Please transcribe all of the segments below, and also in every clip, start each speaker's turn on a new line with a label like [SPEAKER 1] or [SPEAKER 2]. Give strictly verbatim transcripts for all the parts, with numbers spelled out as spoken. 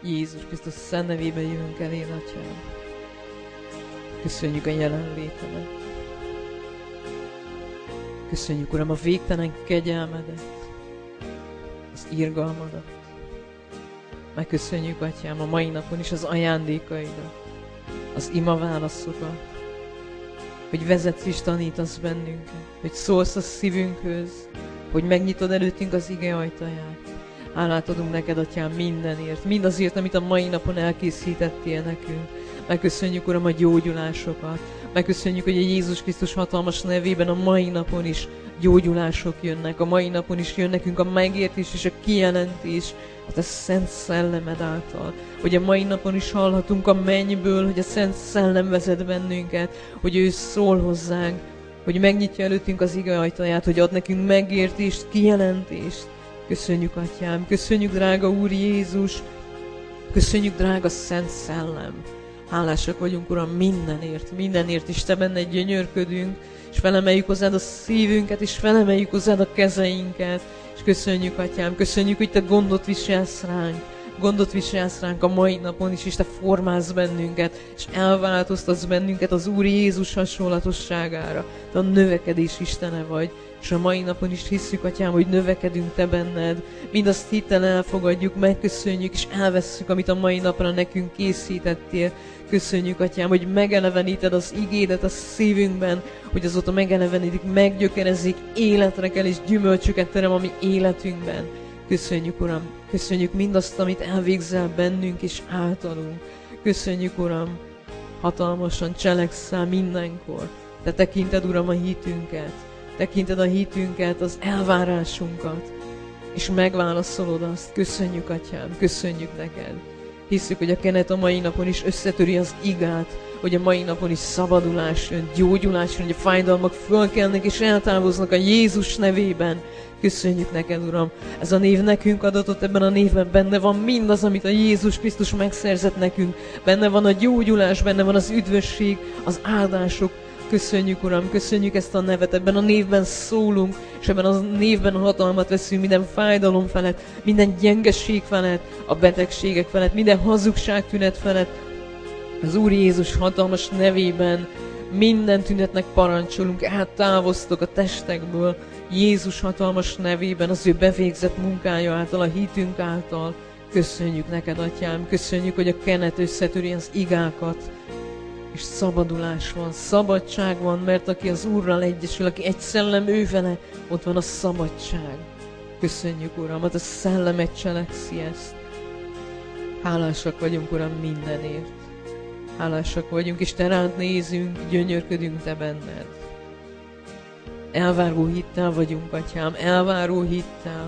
[SPEAKER 1] Jézus Krisztus szent nevében jövünk eléd, Atyám. Köszönjük a jelenlétedet. Köszönjük, Uram, a végtelen kegyelmedet, az irgalmadat. Megköszönjük, Atyám, a mai napon is az ajándékaidat, az imaválaszokat, hogy vezetsz és tanítasz bennünket, hogy szólsz a szívünkhöz, hogy megnyitod előttünk az ige ajtaját. Hálát adunk neked, Atyám, mindenért, mindazért, amit a mai napon elkészítettél nekünk. Megköszönjük, Uram, a gyógyulásokat. Megköszönjük, hogy a Jézus Krisztus hatalmas nevében a mai napon is gyógyulások jönnek. A mai napon is jön nekünk a megértés és a kijelentés a te szent szellemed által. Hogy a mai napon is hallhatunk a mennyből, hogy a szent szellem vezet bennünket, hogy ő szól hozzánk, hogy megnyitja előttünk az ige ajtaját, hogy ad nekünk megértést, kijelentést. Köszönjük, Atyám, köszönjük, drága Úr Jézus, köszönjük, drága Szent Szellem. Hálásak vagyunk, Uram, mindenért, mindenért, és te benned gyönyörködünk, és felemeljük hozzád a szívünket, és felemeljük hozzád a kezeinket, és köszönjük, Atyám, köszönjük, hogy te gondot viselsz ránk, gondot viselsz ránk a mai napon is, és te formálsz bennünket, és elváltoztatsz bennünket az Úr Jézus hasonlatosságára. Te a növekedés Istene vagy, és a mai napon is hisszük, Atyám, hogy növekedünk te benned, mindazt hittel elfogadjuk, megköszönjük, és elvesszük, amit a mai napra nekünk készítettél. Köszönjük, Atyám, hogy megeleveníted az igédet a szívünkben, hogy azóta megelevenítik, meggyökerezik, életre kell, és gyümölcsöket terem a mi életünkben. Köszönjük, Uram, köszönjük mindazt, amit elvégzel bennünk és általunk. Köszönjük, Uram, hatalmasan cselekszel mindenkor. Te tekinted, Uram, a hitünket, tekinted a hitünket, az elvárásunkat, és megválaszolod azt. Köszönjük, Atyám, köszönjük neked. Hisszük, hogy a kenet a mai napon is összetöri az igát, hogy a mai napon is szabadulás jön, gyógyulás jön, hogy a fájdalmak fölkelnek és eltávoznak a Jézus nevében. Köszönjük neked, Uram, ez a név nekünk adatott, ebben a névben benne van mindaz, amit a Jézus Krisztus megszerzett nekünk. Benne van a gyógyulás, benne van az üdvösség, az áldások. Köszönjük, Uram, köszönjük ezt a nevet, ebben a névben szólunk, és ebben a névben hatalmat veszünk minden fájdalom felett, minden gyengeség felett, a betegségek felett, minden hazugság tünet felett. Az Úr Jézus hatalmas nevében minden tünetnek parancsolunk, eltávoztok a testekből, Jézus hatalmas nevében, az ő bevégzett munkája által, a hitünk által. Köszönjük neked, Atyám, köszönjük, hogy a kenet összetöri az igákat, és szabadulás van, szabadság van, mert aki az Úrral egyesül, aki egy szellem ő vele, ott van a szabadság. Köszönjük, Uram, hogy a szellemet cselekszi ezt. Hálásak vagyunk, Uram, mindenért. Hálásak vagyunk, és te rád nézünk, gyönyörködünk te benned. Elváró hittel vagyunk, Atyám, elváró hittel.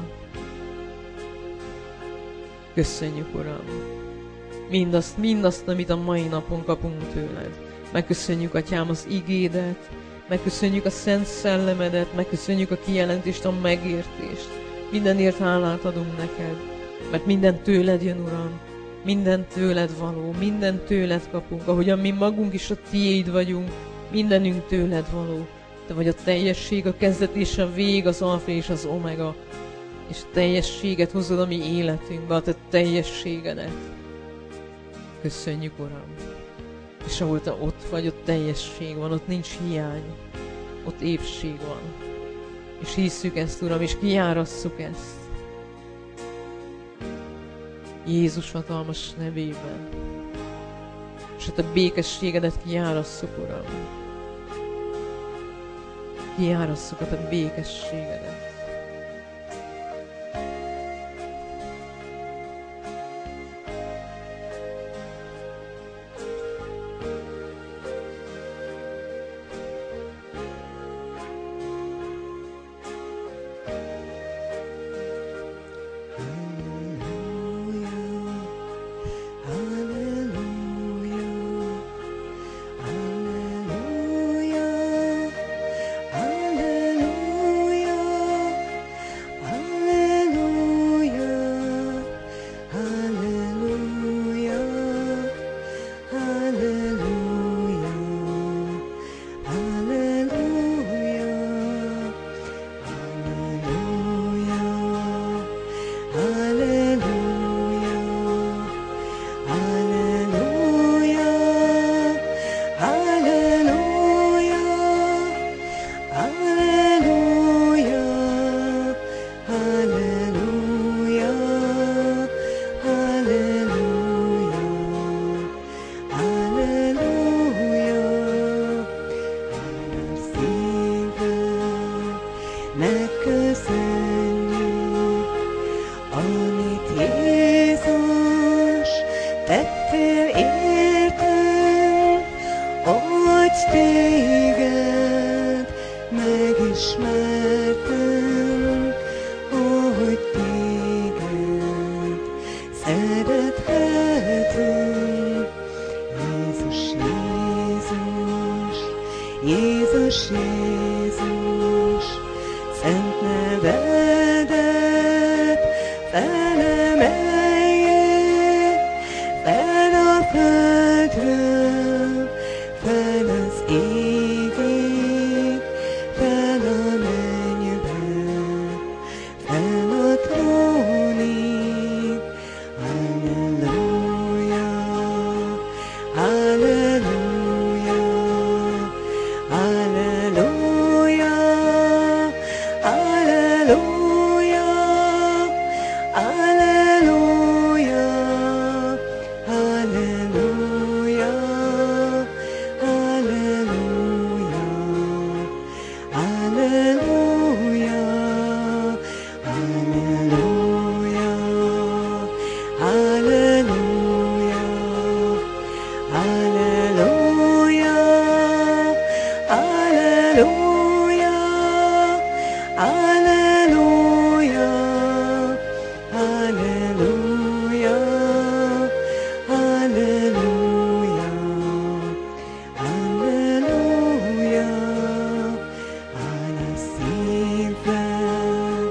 [SPEAKER 1] Köszönjük, Uram. Mindazt, mindazt, amit a mai napon kapunk tőled. Megköszönjük, Atyám, az igédet, megköszönjük a Szent Szellemedet, megköszönjük a kijelentést, a megértést. Mindenért hálát adunk neked, mert minden tőled jön, Uram. Minden tőled való, minden tőled kapunk, ahogyan mi magunk is a tiéd vagyunk, mindenünk tőled való. Te vagy a teljesség, a kezdet és a vég, az alfa és az omega, és teljességet hozod a mi életünkbe, a te teljességedet. Köszönjük, Uram! És ahol te ott vagy, ott teljesség van, ott nincs hiány, ott épség van. És hisszük ezt, Uram, és kiárasszuk ezt. Jézus hatalmas nevében. És a te békességedet kiárasszuk, Uram. Kiárasszuk a te békességedet.
[SPEAKER 2] Hallelujah. felemeljük, fel a földről, fel az égig, fel a mennybe, fel a trónig. Halleluja, halleluja, halleluja, halleluja, halleluja, halleluja, halleluja, halleluja, halleluja, halleluja, halleluja, halleluja, halleluja, halleluja, halleluja, halleluja. Hála szívvel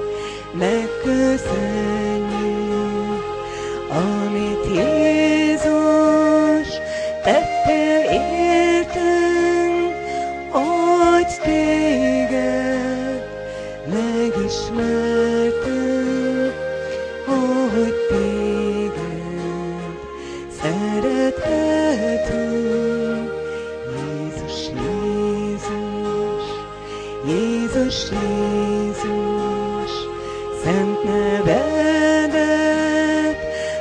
[SPEAKER 2] megköszönjük, amit Jézus tettél értünk, hogy téged megismertünk, hogy téged szerethetünk. Jézus, Jézus, Jézus, Jézus, szent nevedet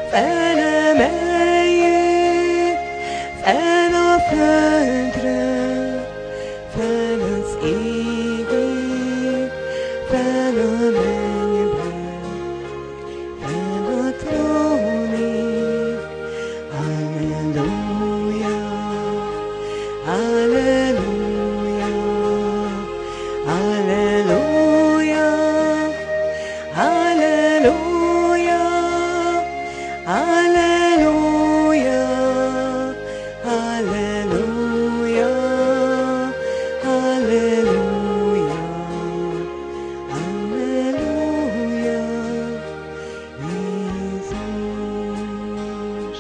[SPEAKER 2] felemeljük, fel a földre, fel az égig, fel a mennybe, fel a trónig. Halleluja, halleluja, halleluja, halleluja, halleluja, halleluja, halleluja, halleluja, Jézus.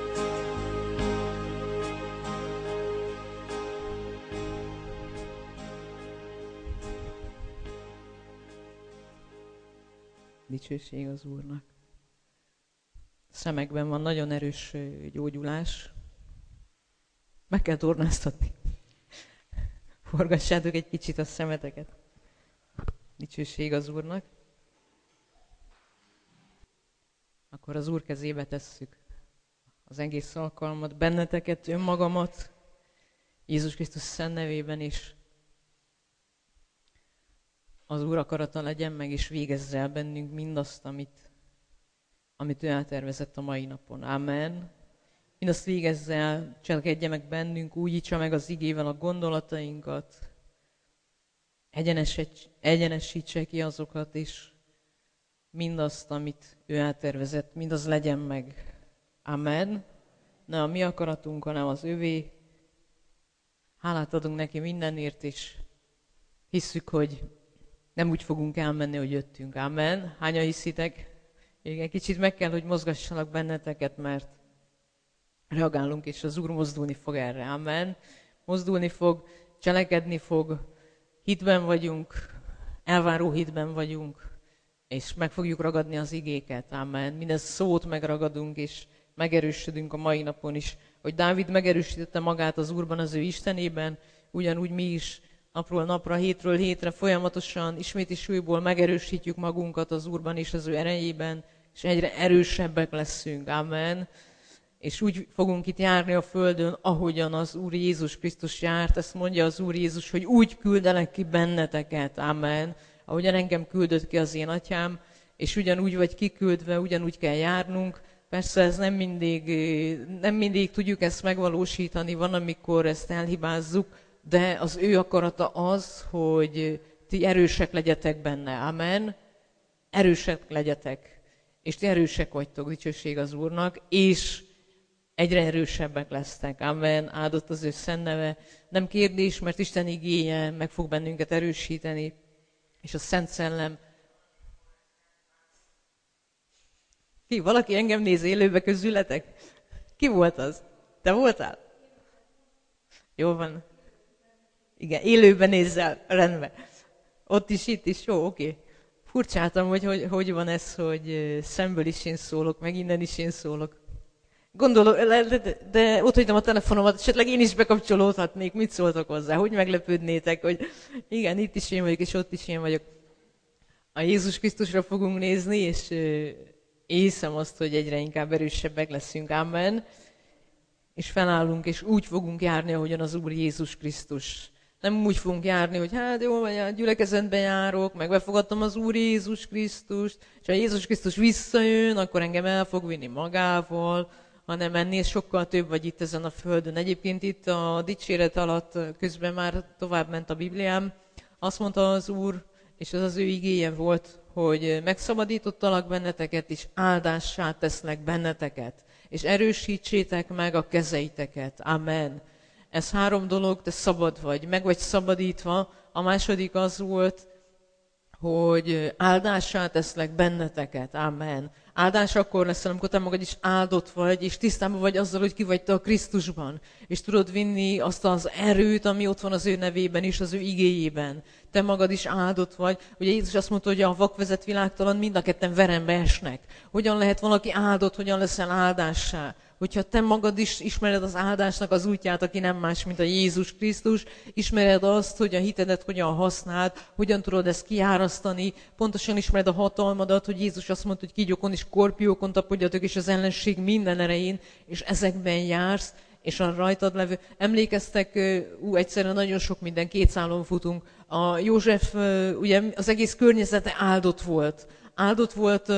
[SPEAKER 1] Dicsőség az Úrnak. Szemekben van nagyon erős ö, gyógyulás. Meg kell tornáztatni. Forgassátok egy kicsit a szemeteket. Dicsőség az Úrnak. Akkor az Úr kezébe tesszük az egész alkalmat, benneteket, önmagamat, Jézus Krisztus szent nevében is. Az Úr akarata legyen meg, és végezze el bennünk mindazt, amit, amit ő eltervezett a mai napon. Amen. Mindazt végezze el, cselekedje meg bennünk, újítsa meg az igével a gondolatainkat, egyenesítse ki azokat, és mindazt, amit ő eltervezett, mindaz legyen meg. Amen. Ne a mi akaratunk, hanem az övé. Hálát adunk neki mindenért, és hisszük, hogy nem úgy fogunk elmenni, hogy jöttünk. Amen. Hányan hiszitek? Igen, kicsit meg kell, hogy mozgassanak benneteket, mert reagálunk, és az Úr mozdulni fog erre. Amen. Mozdulni fog, cselekedni fog, hitben vagyunk, elváró hitben vagyunk, és meg fogjuk ragadni az igéket. Amen. Minden szót megragadunk, és megerősödünk a mai napon is. Hogy Dávid megerősítette magát az Úrban, az ő Istenében, ugyanúgy mi is napról napra, hétről hétre folyamatosan, ismét és újból megerősítjük magunkat az Úrban és az ő erejében, és egyre erősebbek leszünk. Amen. És úgy fogunk itt járni a földön, ahogyan az Úr Jézus Krisztus járt. Ezt mondja az Úr Jézus, hogy úgy küldelek ki benneteket. Amen. Ahogyan engem küldött ki az én atyám, és ugyanúgy vagy kiküldve, ugyanúgy kell járnunk. Persze ez nem mindig, nem mindig tudjuk ezt megvalósítani, van, amikor ezt elhibázzuk, de az ő akarata az, hogy ti erősek legyetek benne. Amen. Erősek legyetek. És ti erősek vagytok, dicsőség az Úrnak, és egyre erősebbek lesztek. Amen. Áldott az ő szent neve. Nem kérdés, mert Isten igéje meg fog bennünket erősíteni, és a Szent Szellem Ki, valaki engem néz élőbe közületek? Ki volt az? Te voltál? Jó van. Igen, élőben nézzel, rendben. Ott is, itt is, jó, oké. Furcsáltam, hogy, hogy hogy van ez, hogy szemből is én szólok, meg innen is én szólok. Gondolom, de, de ott hagytam a telefonomat, esetleg én is bekapcsolódhatnék, mit szóltok hozzá, hogy meglepődnétek, hogy igen, itt is én vagyok, és ott is én vagyok. A Jézus Krisztusra fogunk nézni, és hiszem azt, hogy egyre inkább erősebbek leszünk, amen. És felállunk, és úgy fogunk járni, ahogyan az Úr Jézus Krisztus. Nem úgy fogunk járni, hogy hát jó, vagy a gyülekezetbe járok, meg befogadtam az Úr Jézus Krisztust, és ha Jézus Krisztus visszajön, akkor engem el fog vinni magával, hanem ennél sokkal több vagy itt ezen a földön. Egyébként itt a dicséret alatt közben már tovább ment a Bibliám. Azt mondta az Úr, és ez az ő igéje volt, hogy megszabadítottalak benneteket, és áldássá teszlek benneteket, és erősítsétek meg a kezeiteket. Amen. Ez három dolog, te szabad vagy, meg vagy szabadítva. A második az volt, hogy áldássá teszlek benneteket. Amen. Áldás akkor lesz, amikor te magad is áldott vagy, és tisztában vagy azzal, hogy ki vagy te a Krisztusban. És tudod vinni azt az erőt, ami ott van az ő nevében és az ő igéjében. Te magad is áldott vagy. Ugye Jézus azt mondta, hogy a vakvezet világtalan mind a ketten verembe esnek. Hogyan lehet valaki áldott, hogyan leszel áldássá? Hogyha te magad is ismered az áldásnak az útját, aki nem más, mint a Jézus Krisztus, ismered azt, hogy a hitedet hogyan használd, hogyan tudod ezt kiárasztani, pontosan ismered a hatalmadat, hogy Jézus azt mondta, hogy kígyókon és skorpiókon tapodjatok, és az ellenség minden erején, és ezekben jársz, és a rajtad levő. Emlékeztek, ú, egyszerűen nagyon sok minden, két szálon futunk. A József, ugye az egész környezete áldott volt. Áldott volt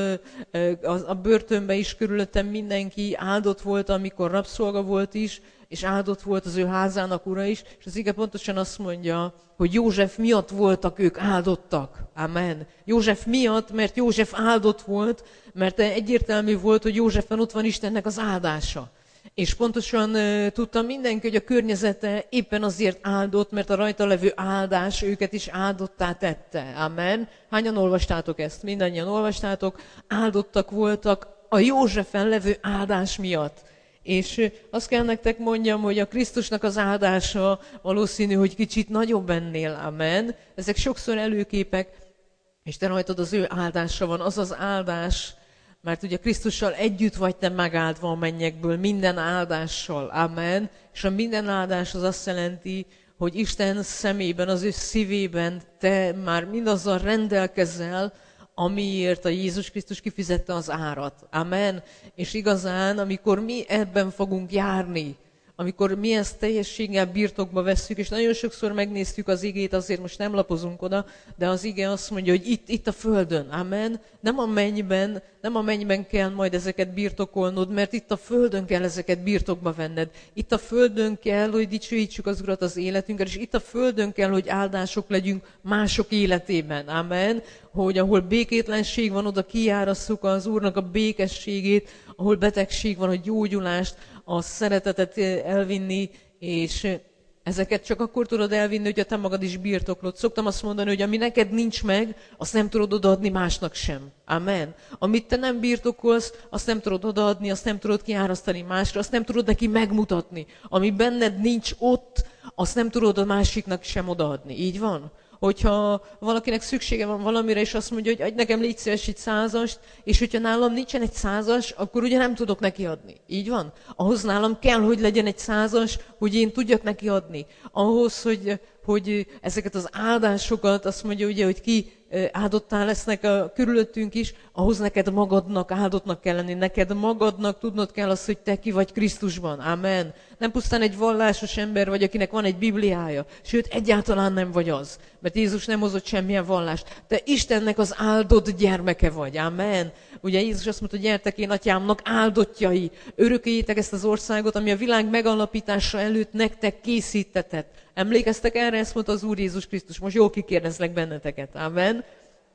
[SPEAKER 1] a börtönben is, körülöttem mindenki, áldott volt, amikor rabszolga volt is, és áldott volt az ő házának ura is, és az ige pontosan azt mondja, hogy József miatt voltak ők áldottak. Amen. József miatt, mert József áldott volt, mert egyértelmű volt, hogy Józsefben ott van Istennek az áldása. És pontosan uh, tudta mindenki, hogy a környezete éppen azért áldott, mert a rajta levő áldás őket is áldottá tette. Amen. Hányan olvastátok ezt? Mindannyian olvastátok. Áldottak voltak a Józsefen levő áldás miatt. És uh, azt kell nektek mondjam, hogy a Krisztusnak az áldása valószínű, hogy kicsit nagyobb ennél. Amen. Ezek sokszor előképek, és te rajtad az ő áldása van. Az az áldás, mert ugye Krisztussal együtt vagy te megáldva a mennyekből, minden áldással. Amen. És a minden áldás az azt jelenti, hogy Isten szemében, az ő szívében te már mindazzal rendelkezel, amiért a Jézus Krisztus kifizette az árat. Amen. És igazán, amikor mi ebben fogunk járni, amikor mi ezt teljességgel birtokba vesszük, és nagyon sokszor megnéztük az igét, azért most nem lapozunk oda, de az ige azt mondja, hogy itt, itt a földön, amen, nem a mennyben, nem a mennyben kell majd ezeket birtokolnod, mert itt a földön kell ezeket birtokba venned. Itt a földön kell, hogy dicsőítsük az Urat az életünkkel, és itt a földön kell, hogy áldások legyünk mások életében, amen, hogy ahol békétlenség van, oda kiárasszuk az Úrnak a békességét, ahol betegség van, a gyógyulást, a szeretetet elvinni, és ezeket csak akkor tudod elvinni, hogyha te magad is birtoklod. Szoktam azt mondani, hogy ami neked nincs meg, azt nem tudod odaadni másnak sem. Amen. Amit te nem birtokolsz, azt nem tudod odaadni, azt nem tudod kiárasztani másra, azt nem tudod neki megmutatni. Ami benned nincs ott, azt nem tudod a másiknak sem odaadni. Így van? Hogyha valakinek szüksége van valamire, és azt mondja, hogy adj nekem légy szíves egy százast, és hogyha nálam nincsen egy százas, akkor ugye nem tudok neki adni. Így van? Ahhoz nálam kell, hogy legyen egy százas, hogy én tudjak neki adni. Ahhoz, hogy, hogy ezeket az áldásokat, azt mondja ugye, hogy ki áldottá lesznek a körülöttünk is, ahhoz neked magadnak áldottnak kell lenni, neked magadnak tudnod kell azt, hogy te ki vagy Krisztusban. Amen. Nem pusztán egy vallásos ember vagy, akinek van egy Bibliája, sőt, egyáltalán nem vagy az, mert Jézus nem hozott semmilyen vallást. Te Istennek az áldott gyermeke vagy. Amen. Ugye Jézus azt mondta, hogy gyertek én atyámnak áldottjai, örököljétek ezt az országot, ami a világ megalapítása előtt nektek készítetett. Emlékeztek erre? Ezt mondta az Úr Jézus Krisztus. Most jól kikérdezlek benneteket. Amen.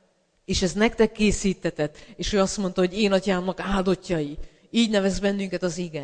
[SPEAKER 1] És ez nektek készítetett. És ő azt mondta, hogy én atyámnak áldottjai. Így nevez bennünket az ige.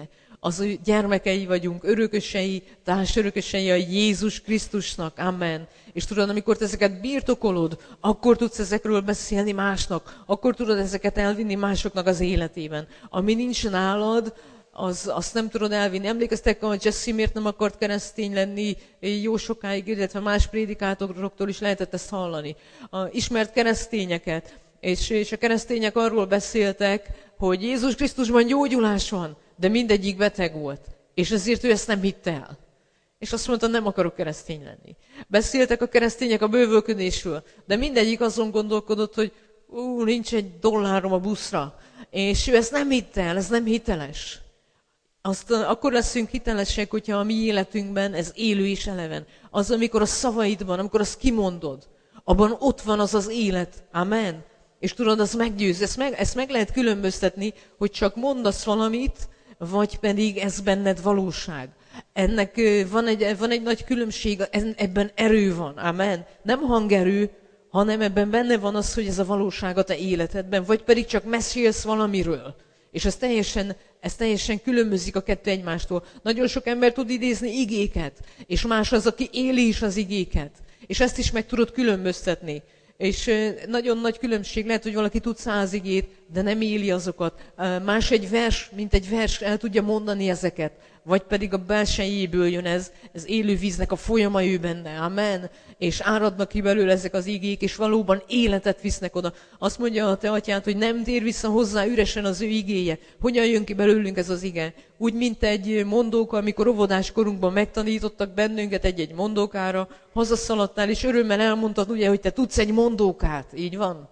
[SPEAKER 1] az ő gyermekei vagyunk, örökösei, társörökösei a Jézus Krisztusnak. Amen. És tudod, amikor te ezeket birtokolod, akkor tudsz ezekről beszélni másnak, akkor tudod ezeket elvinni másoknak az életében. Ami nincs nálad, az, azt nem tudod elvinni. Emlékeztek, hogy Jesse miért nem akart keresztény lenni jó sokáig, illetve más prédikátoroktól is lehetett ezt hallani. A ismert keresztényeket, és, és a keresztények arról beszéltek, hogy Jézus Krisztusban gyógyulás van, de mindegyik beteg volt, és ezért ő ezt nem hitte el. És azt mondta, nem akarok keresztény lenni. Beszéltek a keresztények a bővölködésről, de mindegyik azon gondolkodott, hogy ú, nincs egy dollárom a buszra, és ő ezt nem hitte el, ez nem hiteles. Azt, akkor leszünk hitelesek, hogyha a mi életünkben ez élő és eleven. Az, amikor a szavaidban, amikor azt kimondod, abban ott van az az élet. Amen. És tudod, az meggyőz. Ezt meg, ezt meg lehet különböztetni, hogy csak mondasz valamit, vagy pedig ez benned valóság. Ennek van egy, van egy nagy különbség, ebben erő van. Amen. Nem hangerő, hanem ebben benne van az, hogy ez a valóság a te életedben, vagy pedig csak mesélsz valamiről. És ez teljesen, ez teljesen különbözik a kettő egymástól. Nagyon sok ember tud idézni igéket, és más az, aki éli is az igéket. És ezt is meg tudod különböztetni. És nagyon nagy különbség lehet, hogy valaki tud száz igét, de nem éli azokat. Más egy vers, mint egy vers, el tudja mondani ezeket. Vagy pedig a belsejéből jön ez, ez élő víznek a folyama ő benne. Amen. És áradnak ki belőle ezek az igék, és valóban életet visznek oda. Azt mondja a te atyád, hogy nem tér vissza hozzá üresen az ő igéje. Hogyan jön ki belőlünk ez az ige? Úgy, mint egy mondóka, amikor óvodás korunkban megtanítottak bennünket egy-egy mondókára, hazaszaladtál, és örömmel elmondtad, ugye, hogy te tudsz egy mondókát. Így van?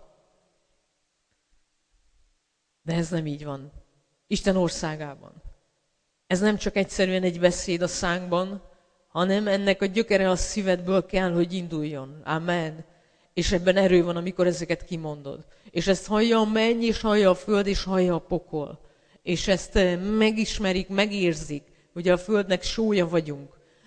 [SPEAKER 1] De ez nem így van. Isten országában. Ez nem csak egyszerűen egy beszéd a szánkban, hanem ennek a gyökere a szívedből kell, hogy induljon. Amen. És ebben erő van, amikor ezeket kimondod. És ezt hallja a menny, és hallja a föld, és hallja a pokol. És ezt megismerik, megérzik, hogy a földnek sója vagyunk.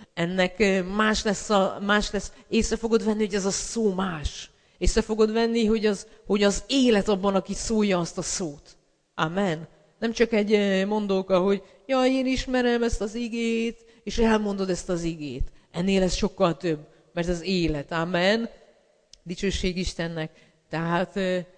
[SPEAKER 1] Ennek más lesz, a, más lesz. Észre fogod venni, hogy ez a szó más. Észre fogod venni, hogy az, hogy az élet abban, aki szólja azt a szót. Amen. Nem csak egy mondóka, hogy ja, én ismerem ezt az igét, és elmondod ezt az igét. Ennél ez sokkal több, mert ez élet. Amen. Dicsőség Istennek. Tehát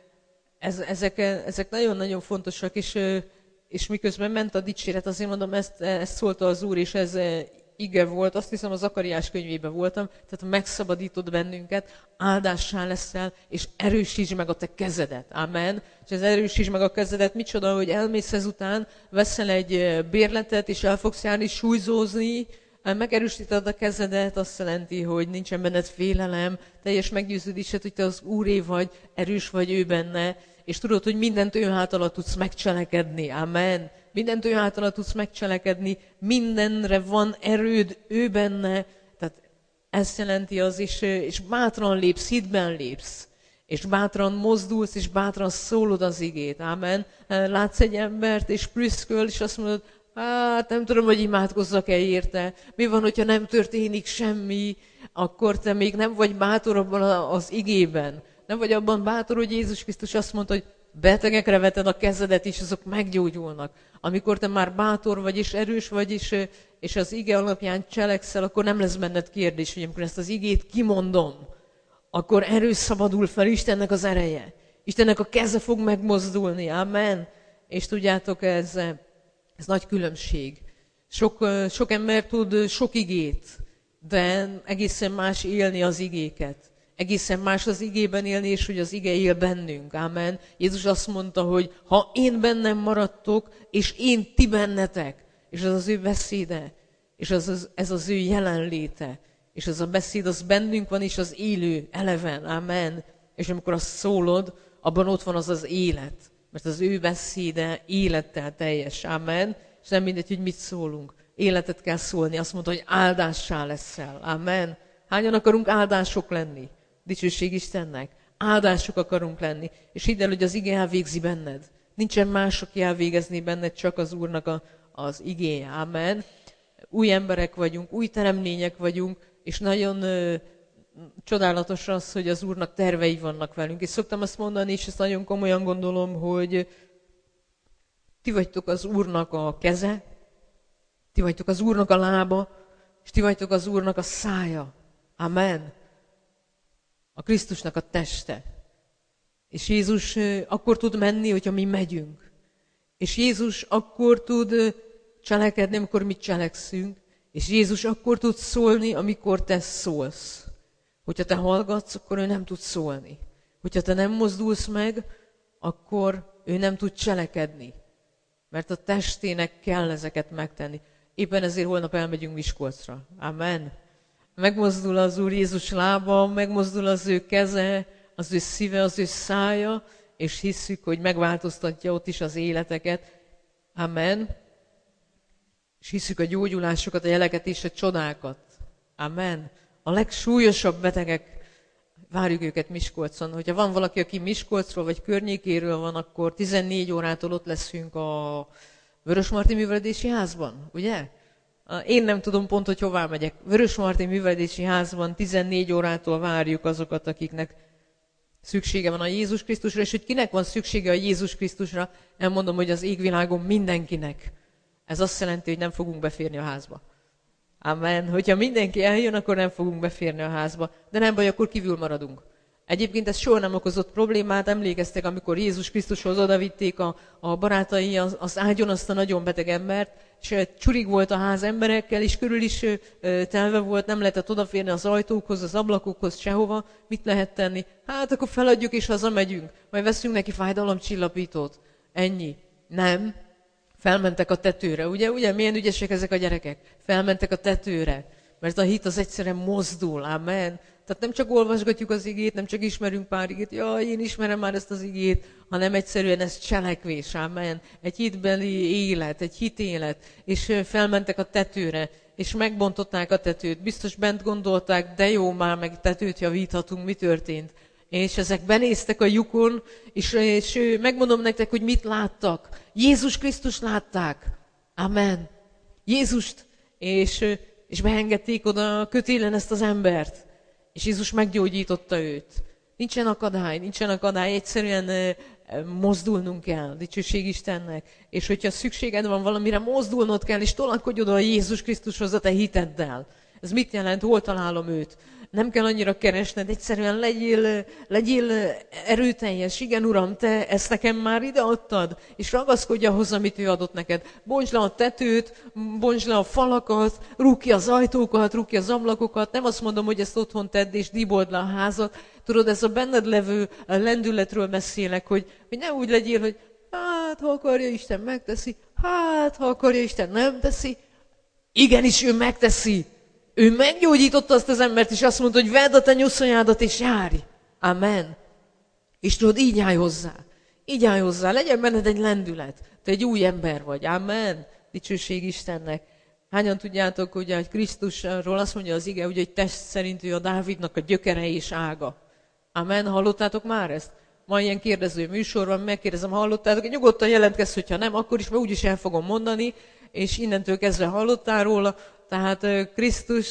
[SPEAKER 1] ez, ezek, ezek nagyon-nagyon fontosak, és, és miközben ment a dicséret, azért mondom, ezt, ezt szólta az Úr, és ez ige volt, azt hiszem a Zakariás könyvében voltam, tehát megszabadítod bennünket, áldássá leszel, és erősítsd meg a te kezedet. Amen. És ez erősítsd meg a kezedet, micsoda, hogy elmész ezután, veszel egy bérletet, és el fogsz járni súlyzózni, megerősíted a kezedet, azt jelenti, hogy nincsen benned félelem, teljes meggyőződésed, hogy te az Úré vagy, erős vagy ő benne, és tudod, hogy mindent ő általa tudsz megcselekedni. Amen. Mindent ő általa tudsz megcselekedni, mindenre van erőd ő benne, tehát ezt jelenti az, és, és bátran lépsz, hitben lépsz, és bátran mozdulsz, és bátran szólod az igét. Amen. Látsz egy embert, és prüszköl, és azt mondod, hát nem tudom, hogy imádkozzak-e érte. Mi van, hogyha nem történik semmi, akkor te még nem vagy bátor abban az igében. Nem vagy abban bátor, hogy Jézus Krisztus azt mondta, hogy betegekre veted a kezedet, és azok meggyógyulnak. Amikor te már bátor vagy, és erős vagy, és, és az ige alapján cselekszel, akkor nem lesz benned kérdés, hogy amikor ezt az igét kimondom, akkor erő szabadul fel Istennek az ereje. Istennek a keze fog megmozdulni. Amen. És tudjátok, ez, ez nagy különbség. Sok, sok ember tud sok igét, de egészen más élni az igéket. Egészen más az igében élni, és hogy az ige él bennünk. Amen. Jézus azt mondta, hogy ha én bennem maradtok, és én ti bennetek, és ez az ő beszéde, és ez az, ez az ő jelenléte, és ez a beszéd, az bennünk van, és az élő, eleven. Amen. És amikor azt szólod, abban ott van az az élet, mert az ő beszéde élettel teljes. Amen. És nem mindegy, hogy mit szólunk. Életet kell szólni. Azt mondta, hogy áldássá leszel. Amen. Hányan akarunk áldások lenni? Dicsőség Istennek. Áldások akarunk lenni. És hidd el, hogy az ige elvégzi benned. Nincsen más, aki elvégezni benned, csak az Úrnak a, az igéje. Amen. Új emberek vagyunk, új teremtmények vagyunk, és nagyon ö, csodálatos az, hogy az Úrnak tervei vannak velünk. És szoktam azt mondani, és ezt nagyon komolyan gondolom, hogy ti vagytok az Úrnak a keze, Ti vagytok az Úrnak a lába, és ti vagytok az Úrnak a szája. Amen. A Krisztusnak a teste. És Jézus akkor tud menni, hogyha mi megyünk. És Jézus akkor tud cselekedni, amikor mi cselekszünk. És Jézus akkor tud szólni, amikor te szólsz. Hogyha te hallgatsz, akkor ő nem tud szólni. Hogyha te nem mozdulsz meg, akkor ő nem tud cselekedni. Mert a testének kell ezeket megtenni. Éppen ezért holnap elmegyünk Miskolcra. Amen. Megmozdul az Úr Jézus lába, megmozdul az ő keze, az ő szíve, az ő szája, és hisszük, hogy megváltoztatja ott is az életeket. Amen. És hisszük a gyógyulásokat, a jeleket és a csodákat. Amen. A legsúlyosabb betegek, várjuk őket Miskolcon. Hogyha van valaki, aki Miskolcról vagy környékéről van, akkor tizennégy órától ott leszünk a Vörösmarty Művelődési Házban, ugye? Én nem tudom pont, hogy hová megyek. Vörösmarty Művelődési Házban tizennégy órától várjuk azokat, akiknek szüksége van a Jézus Krisztusra, és hogy kinek van szüksége a Jézus Krisztusra, elmondom, hogy az égvilágon mindenkinek. Ez azt jelenti, hogy nem fogunk beférni a házba. Amen. Hogyha mindenki eljön, akkor nem fogunk beférni a házba. De nem baj, akkor kívül maradunk. Egyébként ez soha nem okozott problémát. Emlékeztek, amikor Jézus Krisztushoz odavitték a, a barátai az, az ágyon azt a nagyon beteg embert, és csurig volt a ház emberekkel, és körül is ö, telve volt, nem lehetett odaférni az ajtókhoz, az ablakokhoz, sehova. Mit lehet tenni? Hát akkor feladjuk és hazamegyünk. Majd veszünk neki fájdalomcsillapítót. Ennyi. Nem. Felmentek a tetőre, ugye? Ugye milyen ügyesek ezek a gyerekek? Felmentek a tetőre, mert a hit az egyszerűen mozdul, amen. Tehát nem csak olvasgatjuk az igét, nem csak ismerünk pár igét, jaj, én ismerem már ezt az igét, hanem egyszerűen ez cselekvés, amen. Egy hitbeli élet, egy hitélet, és felmentek a tetőre, és megbontották a tetőt. Biztos bent gondolták, de jó, már meg tetőt javíthatunk, mi történt? És ezek benéztek a lyukon, és, és megmondom nektek, hogy mit láttak. Jézus Krisztust látták. Amen. Jézust, és, és beengedték oda kötélen ezt az embert. És Jézus meggyógyította őt. Nincsen akadály, nincsen akadály, egyszerűen mozdulnunk kell, dicsőség Istennek. És hogyha szükséged van valamire, mozdulnod kell, és tolakodj oda a Jézus Krisztushoz a te hiteddel. Ez mit jelent? Hol találom őt? Nem kell annyira keresned, egyszerűen legyél, legyél erőteljes. Igen, Uram, te ezt nekem már ide adtad, és ragaszkodj ahhoz, amit ő adott neked. Bontsd le a tetőt, bontsd le a falakat, rúg ki az ajtókat, rúg ki az ablakokat. Nem azt mondom, hogy ezt otthon tedd, és díbold le a házat. Tudod, ez a benned levő lendületről beszélek, hogy, hogy ne úgy legyél, hogy hát, ha akarja Isten, megteszi, hát, ha akarja Isten, nem teszi. Igenis, ő megteszi. Ő meggyógyította azt az embert, és azt mondta, hogy vedd a te nyuszonyádat, és járj. Amen. És tudod, így állj hozzá. Így állj hozzá. Legyen benned egy lendület. Te egy új ember vagy. Amen. Dicsőség Istennek. Hányan tudjátok, hogy a Krisztusról azt mondja az ige, hogy test szerint ő a Dávidnak a gyökere és ága. Amen. Hallottátok már ezt? Ma ilyen kérdező műsor van, megkérdezem, hallottátok? Nyugodtan jelentkezz, hogyha nem, akkor is, mert úgyis el fogom mondani, és innentől kezdve hallottál róla. Tehát Krisztus,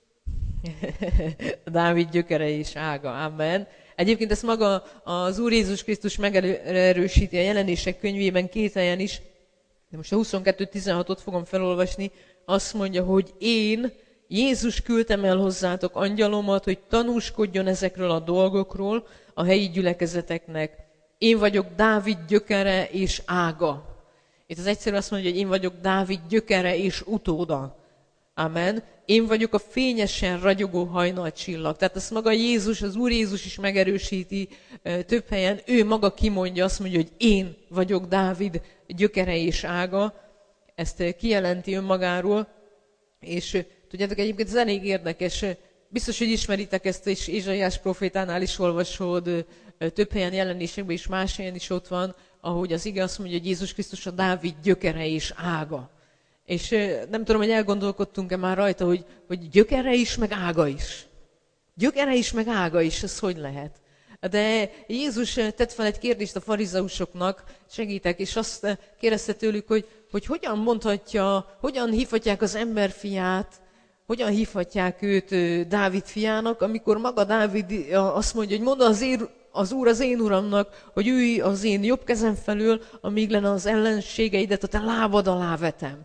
[SPEAKER 1] Dávid gyökere és ága. Amen. Egyébként ezt maga az Úr Jézus Krisztus megerősíti a Jelenések könyvében két helyen is. De most a huszonkettő tizenhatot fogom felolvasni. Azt mondja, hogy én, Jézus küldtem el hozzátok angyalomat, hogy tanúskodjon ezekről a dolgokról a helyi gyülekezeteknek. Én vagyok Dávid gyökere és ága. Itt az egyszerű azt mondja, hogy én vagyok Dávid gyökere és utóda. Amen. Én vagyok a fényesen ragyogó hajnalcsillag. Tehát ezt maga Jézus, az Úr Jézus is megerősíti több helyen. Ő maga kimondja, azt mondja, hogy én vagyok Dávid gyökere és ága. Ezt kijelenti önmagáról. És tudjátok, egyébként ez elég érdekes. Biztos, hogy ismeritek ezt, és Ézsaiás profétánál is olvasod, több helyen Jelenésekben és más helyen is ott van, ahogy az ige azt mondja, hogy Jézus Krisztus a Dávid gyökere és ága. És nem tudom, hogy elgondolkodtunk-e már rajta, hogy, hogy gyökere is, meg ága is. Gyökere is, meg ága is, ez hogy lehet? De Jézus tett fel egy kérdést a farizeusoknak, segítek, és azt kérdezte tőlük, hogy, hogy hogyan mondhatja, hogyan hívhatják az emberfiát, hogyan hívhatják őt Dávid fiának, amikor maga Dávid azt mondja, hogy mondd az, én, az Úr az én Uramnak, hogy ő az én jobb kezem felől, amíg lenne az ellenségeidet a te lábad alá vetem.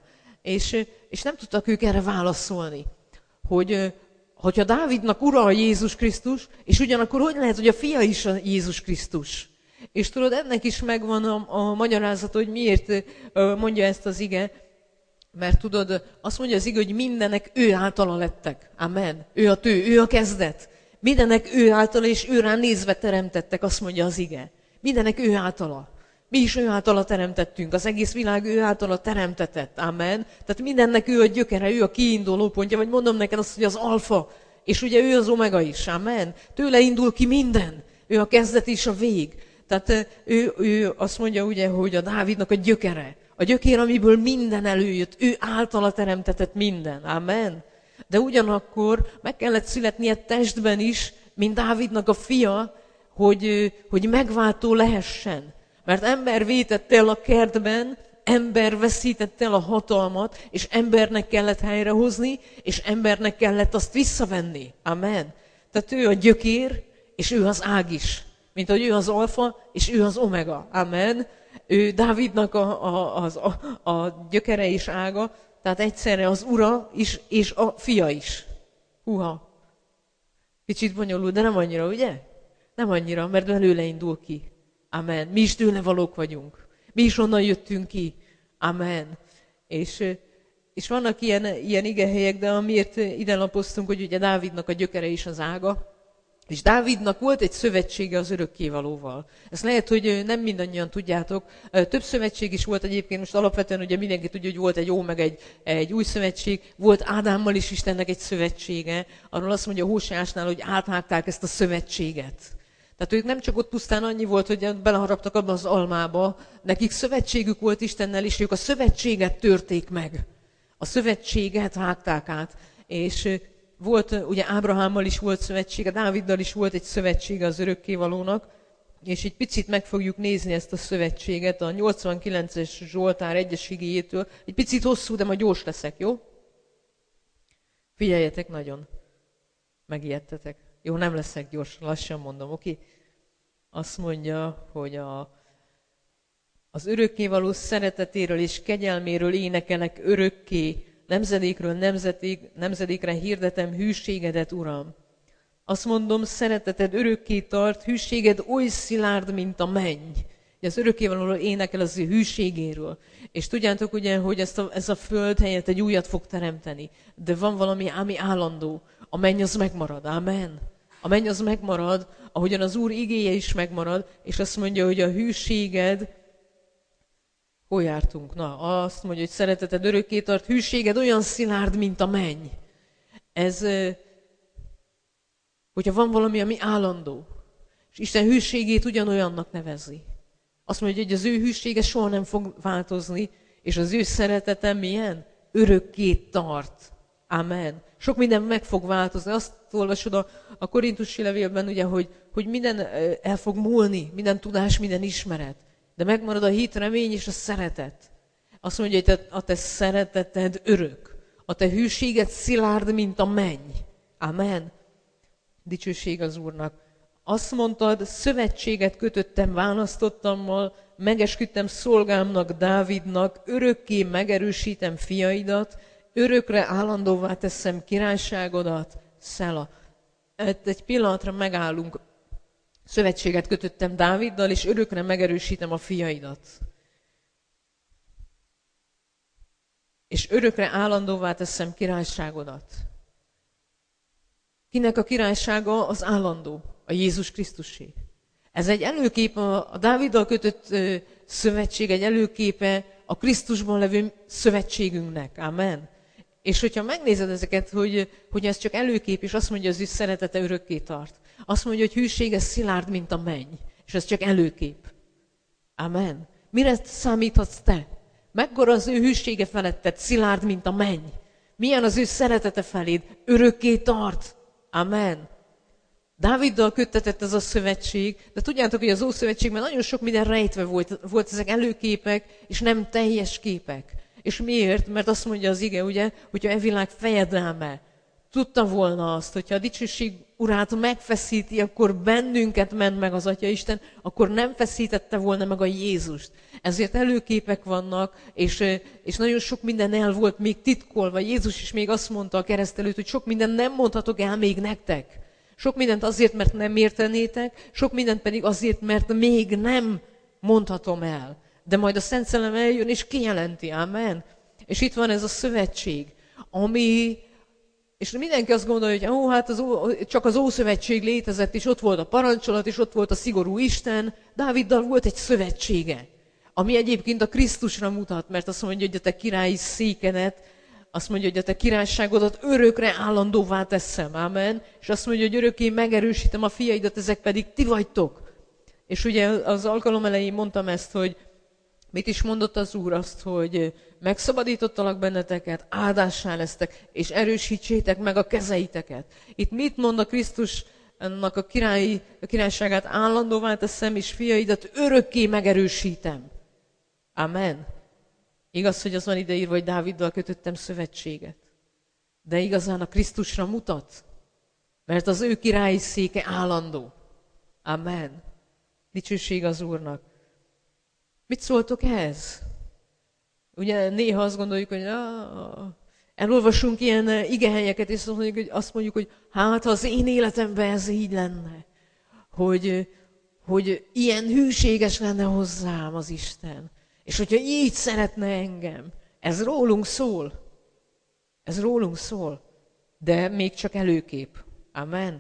[SPEAKER 1] És, és nem tudtak ők erre válaszolni, hogy hogyha Dávidnak ura a Jézus Krisztus, és ugyanakkor hogy lehet, hogy a fia is a Jézus Krisztus? És tudod, ennek is megvan a, a magyarázata, hogy miért mondja ezt az ige, mert tudod, azt mondja az ige, hogy mindenek ő általa lettek. Amen. Ő a tő, ő a kezdet. Mindenek ő általa, és őrá nézve teremtettek, azt mondja az ige. Mindenek ő általa. Mi is ő általa teremtettünk, az egész világ ő általa teremtetett. Amen. Tehát mindennek ő a gyökere, ő a kiinduló pontja, vagy mondom neked azt, hogy az alfa, és ugye ő az omega is. Amen. Tőle indul ki minden. Ő a kezdet és a vég. Tehát ő, ő azt mondja ugye, hogy a Dávidnak a gyökere. A gyökér, amiből minden előjött, ő általa teremtetett minden. Amen. De ugyanakkor meg kellett születnie testben is, mint Dávidnak a fia, hogy, hogy megváltó lehessen. Mert ember vétett el a kertben, ember veszített el a hatalmat, és embernek kellett helyrehozni, és embernek kellett azt visszavenni. Amen. Tehát ő a gyökér, és ő az ág is. Mint hogy ő az alfa, és ő az omega. Amen. Ő Dávidnak a, a, az, a, a gyökere és ága, tehát egyszerre az ura is, és a fia is. Húha. Kicsit bonyolult, de nem annyira, ugye? Nem annyira, mert belőle indul ki. Amen. Mi is tőle valók vagyunk. Mi is onnan jöttünk ki. Amen. És, és vannak ilyen, ilyen igehelyek, de amiért ide lapoztunk, hogy ugye Dávidnak a gyökere is az ága, és Dávidnak volt egy szövetsége az örökkévalóval. Ezt lehet, hogy nem mindannyian tudjátok. Több szövetség is volt egyébként, most alapvetően ugye mindenki tudja, hogy volt egy ó, meg egy, egy új szövetség. Volt Ádámmal is Istennek egy szövetsége. Arról azt mondja Hóseásnál, hogy áthágták ezt a szövetséget. Tehát ők nem csak ott pusztán annyi volt, hogy beleharaptak abban az almába, nekik szövetségük volt Istennel, és ők a szövetséget törték meg. A szövetséget hágták át, és volt, ugye Ábrahámmal is volt szövetsége, Dáviddal is volt egy szövetsége az örökkévalónak, és egy picit meg fogjuk nézni ezt a szövetséget a nyolcvankilences Zsoltár egyes igéjétől. Egy picit hosszú, de majd gyors leszek, jó? Figyeljetek nagyon. Megijedtetek. Jó, nem leszek gyors, lassan mondom, oké? Okay? Azt mondja, hogy a, az örökkévaló szeretetéről és kegyelméről énekelek örökké, nemzedékről nemzedék, nemzedékre hirdetem hűségedet, Uram. Azt mondom, szereteted örökké tart, hűséged oly szilárd, mint a menny. Az örökkévalóról énekel az ő hűségéről. És tudjátok ugye, hogy ezt a, ez a föld helyett egy újat fog teremteni. De van valami, ami állandó. A menny az megmarad. Amen. A menny az megmarad, ahogyan az Úr igéje is megmarad, és azt mondja, hogy a hűséged, hol jártunk? Na, azt mondja, hogy szereteted örökké tart, hűséged olyan szilárd, mint a menny. Ez, hogyha van valami, ami állandó, és Isten hűségét ugyanolyannak nevezi. Azt mondja, hogy az ő hűsége soha nem fog változni, és az ő szeretete milyen? Örökké tart. Amen. Sok minden meg fog változni. Azt olvasod a, a Korintusi levélben, ugye, hogy, hogy minden el fog múlni, minden tudás, minden ismeret. De megmarad a hit, remény és a szeretet. Azt mondja, hogy te, a te szereteted örök. A te hűséged szilárd, mint a menny. Amen. Dicsőség az Úrnak. Azt mondtad, szövetséget kötöttem választottammal, megesküdtem szolgámnak, Dávidnak, örökké megerősítem fiaidat, örökre állandóvá teszem királyságodat, Szela. Egy pillanatra megállunk. Szövetséget kötöttem Dáviddal, és örökre megerősítem a fiaidat. És örökre állandóvá teszem királyságodat. Kinek a királysága az állandó? A Jézus Krisztusé. Ez egy előkép, a, a Dáviddal kötött ö, szövetség, egy előképe a Krisztusban levő szövetségünknek. Amen. És hogyha megnézed ezeket, hogy, hogy ez csak előkép, és azt mondja, az ő szeretete örökké tart. Azt mondja, hogy hűsége szilárd, mint a menny. És ez csak előkép. Amen. Mire számíthatsz te? Mekkora az ő hűsége feletted, szilárd, mint a menny. Milyen az ő szeretete feléd? Örökké tart. Amen. Dáviddal köttetett ez a szövetség, de tudjátok, hogy az Ószövetségben nagyon sok minden rejtve volt, volt ezek előképek, és nem teljes képek. És miért? Mert azt mondja az ige, ugye, hogyha e világ fejedelme tudta volna azt, hogyha a dicsőség urát megfeszíti, akkor bennünket ment meg az Atya Isten, akkor nem feszítette volna meg a Jézust. Ezért előképek vannak, és, és nagyon sok minden el volt még titkolva. Jézus is még azt mondta a kereszt előtt, hogy sok mindent nem mondhatok el még nektek. Sok mindent azért, mert nem értenétek, sok mindent pedig azért, mert még nem mondhatom el. De majd a Szent Szellem eljön és kijelenti, amen. És itt van ez a szövetség, ami... És mindenki azt gondolja, hogy ó, hát az, csak az Ószövetség létezett, és ott volt a parancsolat, és ott volt a szigorú Isten. Dáviddal volt egy szövetsége, ami egyébként a Krisztusra mutat, mert azt mondja, hogy a te királyi székedet, azt mondja, hogy a te királyságodat örökre állandóvá teszem, amen. És azt mondja, hogy örökké megerősítem a fiaidat, ezek pedig ti vagytok. És ugye az alkalom elején mondtam ezt, hogy mit is mondott az Úr azt, hogy megszabadítottalak benneteket, áldássá lesztek, és erősítsétek meg a kezeiteket. Itt mit mond a Krisztusnak a, királyi, a királyságát állandóvá teszem, és fiaidat örökké megerősítem. Amen. Igaz, hogy az van ideírva, hogy Dáviddal kötöttem szövetséget. De igazán a Krisztusra mutat, mert az ő királyi széke állandó. Amen. Dicsőség az Úrnak. Mit szóltok ehhez? Ugye néha azt gondoljuk, hogy ah, elolvasunk ilyen igehelyeket, és azt mondjuk, hogy, azt mondjuk, hogy hát ha az én életemben ez így lenne, hogy, hogy ilyen hűséges lenne hozzám az Isten, és hogyha így szeretne engem. Ez rólunk szól. Ez rólunk szól. De még csak előkép. Amen.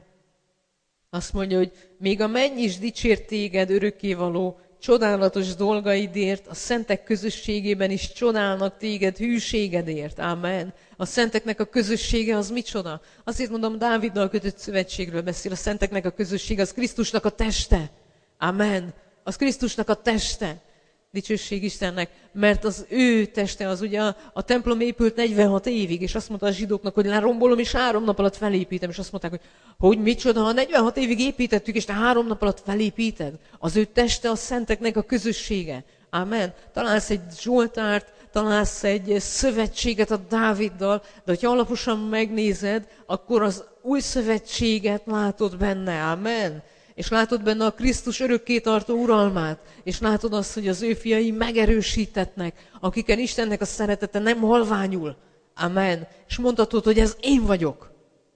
[SPEAKER 1] Azt mondja, hogy még a menny is dicsért téged, örökkévaló, csodálatos dolgaidért, a szentek közösségében is csodálnak téged hűségedért. Amen. A szenteknek a közössége az micsoda? Azért mondom, Dáviddal kötött szövetségről beszél. A szenteknek a közössége az Krisztusnak a teste. Amen. Az Krisztusnak a teste. Dicsőség Istennek, mert az ő teste az ugye a, a templom épült negyvenhat évig, és azt mondta a zsidóknak, hogy lerombolom, és három nap alatt felépítem, és azt mondták, hogy hogy micsoda, ha negyvenhat évig építettük, és te három nap alatt felépíted. Az ő teste a szenteknek a közössége. Amen. Találsz egy Zsoltárt, találsz egy szövetséget a Dáviddal, de hogyha alaposan megnézed, akkor az új szövetséget látod benne. Amen. És látod benne a Krisztus örökkétartó uralmát, és látod azt, hogy az ő fiai megerősítetnek, akiken Istennek a szeretete nem halványul. Amen. És mondhatod, hogy ez én vagyok.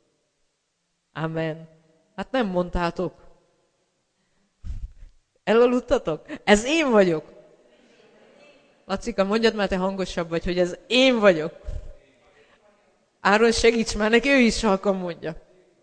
[SPEAKER 1] Amen. Hát nem mondtátok. Elaludtatok? Ez én vagyok. Lacika, mondjad már, te hangosabb vagy, hogy ez én vagyok. Áron, segíts már neki, ő is halkan mondja.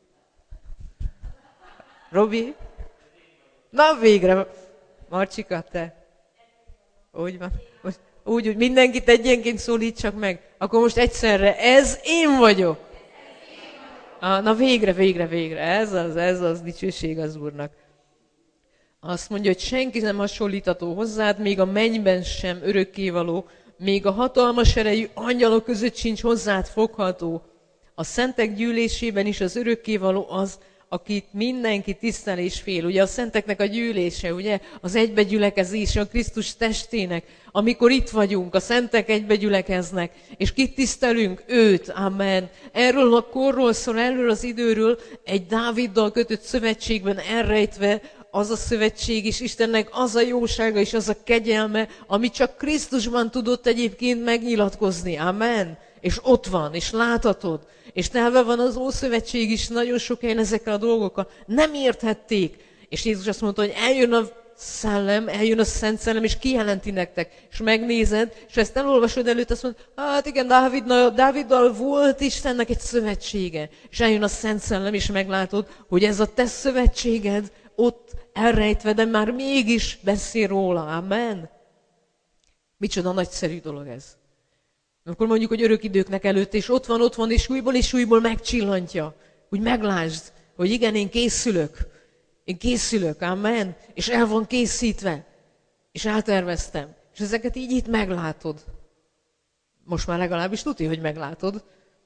[SPEAKER 1] Robi? Na végre! Marcsika, te? Úgy van. Most úgy, hogy mindenkit egyenként szólítsak meg. Akkor most egyszerre, ez én vagyok. Ah, na végre, végre, végre. Ez az, ez az, dicsőség az Úrnak. Azt mondja, hogy senki nem hasonlítható hozzád, még a mennyben sem örökkévaló, még a hatalmas erejű angyalok között sincs hozzád fogható. A szentek gyűlésében is az örökkévaló az, akit mindenki tisztel és fél. Ugye a szenteknek a gyűlése, ugye az egybegyülekezés a Krisztus testének, amikor itt vagyunk, a szentek egybegyülekeznek, és kit tisztelünk? Őt, amen. Erről a korról szól, erről az időről egy Dáviddal kötött szövetségben elrejtve az a szövetség, és Istennek az a jósága és az a kegyelme, ami csak Krisztusban tudott egyébként megnyilatkozni, amen. És ott van, és láthatod, és telve van az Ószövetség is nagyon sok helyen ezekkel a dolgokkal. Nem érthették. És Jézus azt mondta, hogy eljön a szellem, eljön a Szent Szellem, és kijelenti nektek. És megnézed, és ezt elolvasod előtt, azt mondod, hát igen, Dáviddal, Dáviddal volt Istennek egy szövetsége. És eljön a Szent Szellem, és meglátod, hogy ez a te szövetséged ott elrejtve, de már mégis beszél róla. Amen. Micsoda nagyszerű dolog ez. Amikor mondjuk, hogy örök időknek előtt, és ott van, ott van, és újból és újból megcsillantja, hogy meglásd, hogy igen, én készülök. Én készülök, amen. És el van készítve. És elterveztem. És ezeket így itt meglátod. Most már legalábbis tudja, hogy meglátod.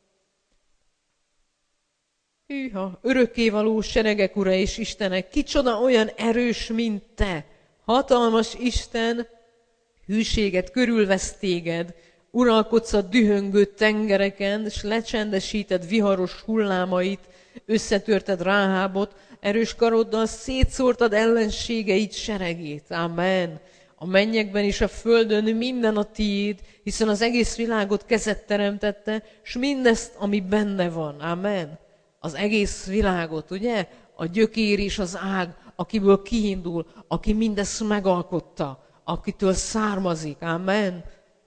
[SPEAKER 1] Hűha, örökkévaló seregek ura és Istenek, kicsoda olyan erős, mint te. Hatalmas Isten, hűséget körülvesz téged, uralkodsz a dühöngő tengereken, és lecsendesíted viharos hullámait, összetörted Ráhábot, erős karoddal szétszórtad ellenségeid seregét. Amen. A mennyekben és a földön minden a tiéd, hiszen az egész világot kezed teremtette, és mindezt, ami benne van. Amen. Az egész világot, ugye? A gyökér és az ág, akiből kiindul, aki mindezt megalkotta, akitől származik. Amen.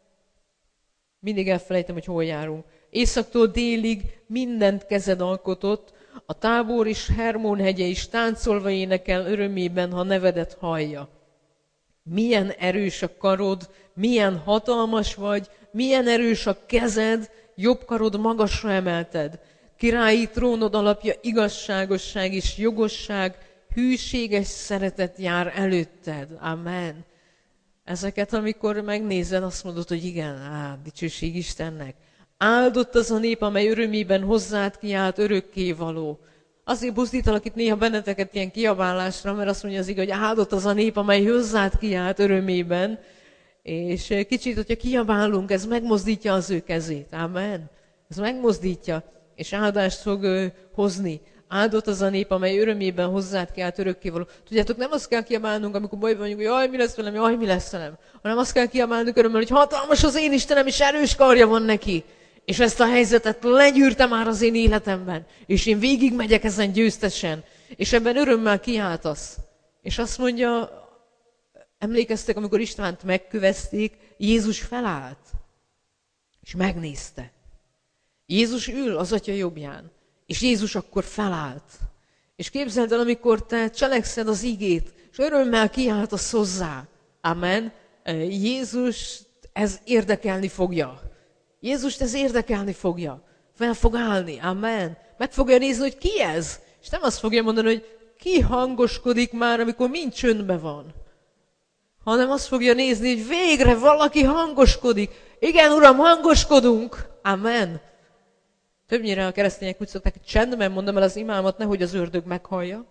[SPEAKER 1] Mindig elfelejtem, hogy hol járunk. Északtól délig mindent kezed alkotott, a Tábor és Hermón hegye is táncolva énekel örömében, ha nevedet hallja. Milyen erős a karod, milyen hatalmas vagy, milyen erős a kezed, jobb karod magasra emelted. Királyi trónod alapja igazságosság és jogosság, hűséges szeretet jár előtted. Amen. Ezeket, amikor megnézed, azt mondod, hogy igen, á, dicsőség Istennek. Áldott az a nép, amely örömében hozzád kiált örökkévaló. Azért buzdítalak itt néha benneteket ilyen kiabálásra, mert azt mondja az ige, hogy áldott az a nép, amely hozzád kiált örömében. És kicsit, hogyha kiabálunk, ez megmozdítja az ő kezét. Amen. Ez megmozdítja, és áldást fog hozni. Áldott az a nép, amely örömében hozzád kiált örökkévaló. Tudjátok, nem azt kell kiabálnunk, amikor bajban vagyunk, hogy jaj, mi lesz velem, jaj, mi lesz velem. Hanem azt kell kiabálnunk örömmel, hogy hatalmas az én Istenem, és erős karja van neki. És ezt a helyzetet legyűrte már az én életemben. És én végig megyek ezen győztesen. És ebben örömmel kiáltasz. És azt mondja, emlékeztek, amikor Istvánt megkövezték, Jézus felállt. És megnézte. Jézus ül az Atya jobbján. És Jézus akkor felállt. És képzeld el, amikor te cselekszed az igét, és örömmel kiáltasz hozzá. Amen. Jézus ez érdekelni fogja. Jézust ez érdekelni fogja. Fel fog állni. Amen. Meg fogja nézni, hogy ki ez. És nem azt fogja mondani, hogy ki hangoskodik már, amikor mind csöndben van. Hanem azt fogja nézni, hogy végre valaki hangoskodik. Igen, Uram, hangoskodunk. Amen. Többnyire a keresztények úgy szokták, hogy csendben mondom el az imámat, nehogy az ördög meghallja.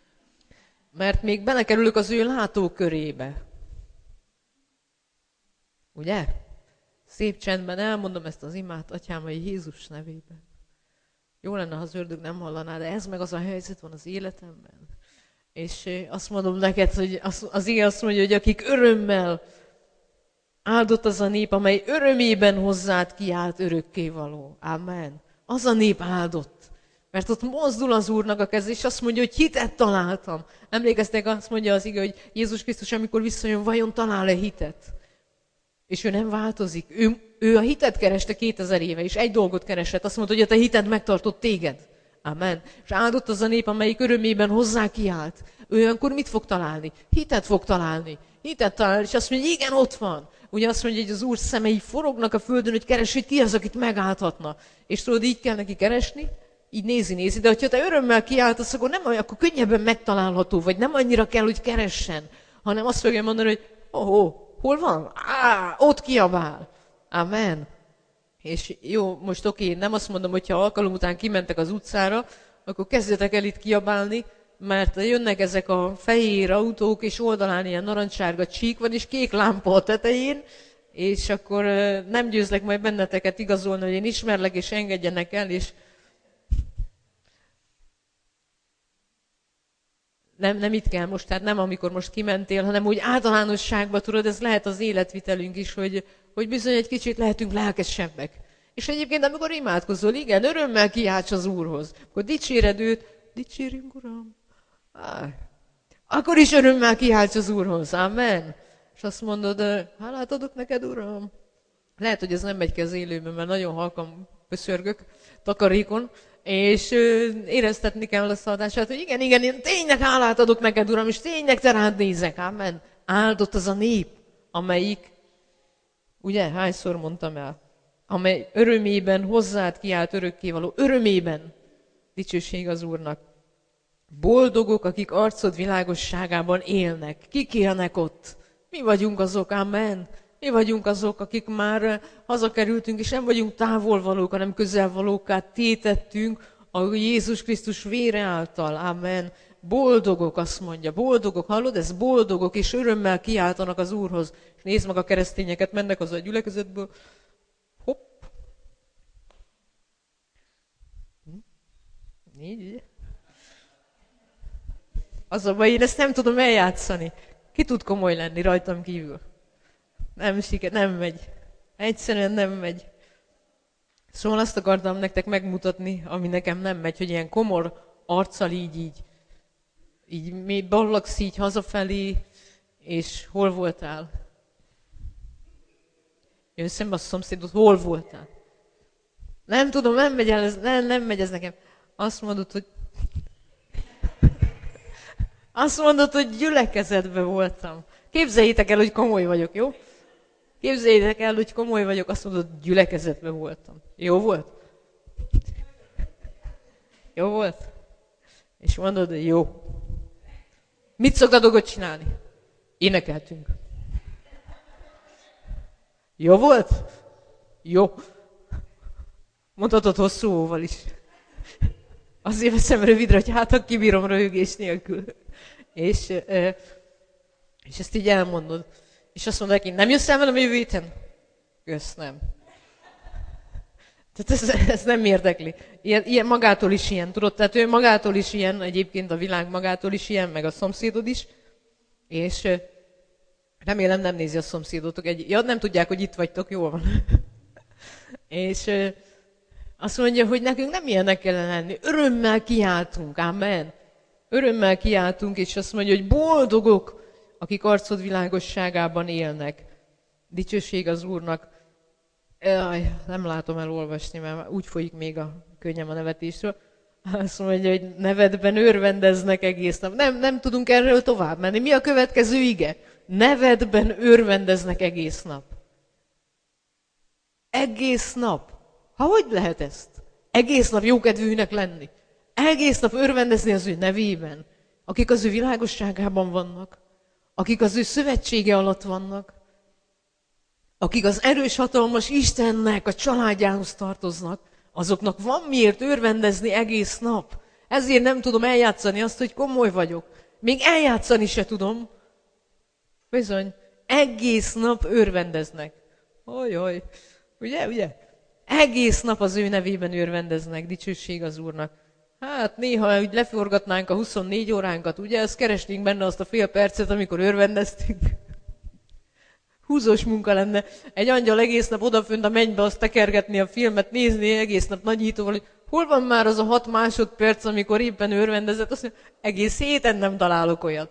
[SPEAKER 1] Mert még belekerülök az ő látókörébe. Ugye? Szép csendben elmondom ezt az imát, Atyám, a Jézus nevében. Jó lenne, ha az ördög nem hallaná, de ez meg az a helyzet van az életemben. És azt mondom neked, hogy az, az ige azt mondja, hogy akik örömmel áldott az a nép, amely örömében hozzád kiált örökkévaló. Amen. Az a nép áldott. Mert ott mozdul az Úrnak a keze, és azt mondja, hogy hitet találtam. Emlékeztek, azt mondja az ige, hogy Jézus Krisztus, amikor visszajön, vajon talál-e hitet? És ő nem változik. Ő, ő a hitet kereste kétezer éve, és egy dolgot keresett. Azt mondta, hogy a te hited megtartott téged. Amen. És áldott az a nép, amelyik örömében hozzá kiállt. Ő olyankor mit fog találni? Hitet fog találni. Hitet találni, és azt mondja, igen, ott van. Ugye azt mondja, hogy az Úr szemei forognak a földön, hogy keres, hogy ki az, akit megállhatna. És tudod, így kell neki keresni, így nézi, nézi. De hogyha te örömmel kiáltasz, akkor, nem, akkor könnyebben megtalálható, vagy nem annyira kell, hogy keressen, hanem azt fogja mondani, hogy oh, oh, hol van? Á, ott kiabál. Amen. És jó, most oké, nem azt mondom, hogyha alkalom után kimentek az utcára, akkor kezdjetek el itt kiabálni, mert jönnek ezek a fehér autók, és oldalán ilyen narancsárga csík van, és kék lámpa a tetején, és akkor nem győzlek majd benneteket igazolni, hogy én ismerlek, és engedjenek el, és nem, nem itt kell most, tehát nem amikor most kimentél, hanem úgy általánosságban, tudod, ez lehet az életvitelünk is, hogy, hogy bizony egy kicsit lehetünk lelkesebbek. És egyébként, amikor imádkozol, igen, örömmel kiálts az Úrhoz, akkor dicséred őt, dicsérjünk, Uram. Áh. Akkor is örömmel kiálts az Úrhoz, amen. És azt mondod, hálát adok neked, Uram. Lehet, hogy ez nem megy ki az élőben, mert nagyon halkan pöszörgök takarékon, és éreztetni kell a szadását, hogy igen, igen, én tényleg hálát adok neked, Uram, és tényleg te rád nézek, amen. Áldott az a nép, amelyik, ugye, hányszor mondtam el, amely örömében hozzád kiált örökkévaló, örömében, dicsőség az Úrnak. Boldogok, akik arcod világosságában élnek. Kik élnek ott? Mi vagyunk azok, amen. Mi vagyunk azok, akik már hazakerültünk, és nem vagyunk távolvalók, hanem közelvalókká tétettünk a Jézus Krisztus vére által, amen. Boldogok, azt mondja, boldogok, hallod? Ez boldogok, és örömmel kiáltanak az Úrhoz. És nézd meg a keresztényeket, mennek az a gyülekezetből, Így, ugye? Az a baj, én ezt nem tudom eljátszani. Ki tud komoly lenni rajtam kívül? Nem siker, nem megy. Egyszerűen nem megy. Szóval azt akartam nektek megmutatni, ami nekem nem megy, hogy ilyen komor arccal így, így, így mi ballagsz így hazafelé, és hol voltál? Jön szembe a szomszédot, hol voltál? Nem tudom, nem megy el, ez, nem, nem megy ez nekem. Azt mondod, hogy Azt mondod, hogy gyülekezetben voltam. Képzeljétek el, hogy komoly vagyok, jó? Képzeljétek el, hogy komoly vagyok, azt mondod, gyülekezetben voltam. Jó volt? Jó volt? És mondod, hogy jó. Mit szoktad ott csinálni? Énekeltünk. Jó volt? Jó. Mondhatod hosszú óval is. Azért veszem rövidre, hogy hát, ha kibírom röhögés nélkül. És, és ezt így elmondod. És azt mondod neki, nem jössz el velem jövő héten? Jössz, nem. Tehát ez, ez nem érdekli. Ilyen, ilyen magától is ilyen, tudod? Tehát ő magától is ilyen, egyébként a világ magától is ilyen, meg a szomszédod is. És remélem nem nézi a szomszédotok. Egy, ja, nem tudják, hogy itt vagytok, jól van. És azt mondja, hogy nekünk nem ilyenek kellene lenni. Örömmel kiáltunk, amen. Örömmel kiáltunk, és azt mondja, hogy boldogok, akik arcod világosságában élnek. Dicsőség az Úrnak. Jaj, nem látom elolvasni, mert úgy folyik még a könnyem a nevetésről. Azt mondja, hogy nevedben örvendeznek egész nap. Nem, nem tudunk erről tovább menni. Mi a következő ige? Nevedben örvendeznek egész nap. Egész nap. Ha hogy lehet ezt? Egész nap jókedvűnek lenni. Egész nap örvendezni az ő nevében. Akik az ő világosságában vannak. Akik az ő szövetsége alatt vannak. Akik az erős, hatalmas Istennek a családjához tartoznak. Azoknak van miért örvendezni egész nap. Ezért nem tudom eljátszani azt, hogy komoly vagyok. Még eljátszani se tudom. Bizony, egész nap örvendeznek. Ojjaj, ugye, ugye? Egész nap az ő nevében örvendeznek, dicsőség az Úrnak. Hát néha úgy leforgatnánk a huszonnégy óránkat, ugye? Ezt keresnénk benne azt a fél percet, amikor örvendeztünk. Húzós munka lenne. Egy angyal egész nap odafönt a mennybe azt tekergetni a filmet, nézni egész nap nagyítóval, hogy hol van már az a hat másodperc, amikor éppen örvendezett. Azt mondja, egész héten nem találok olyat.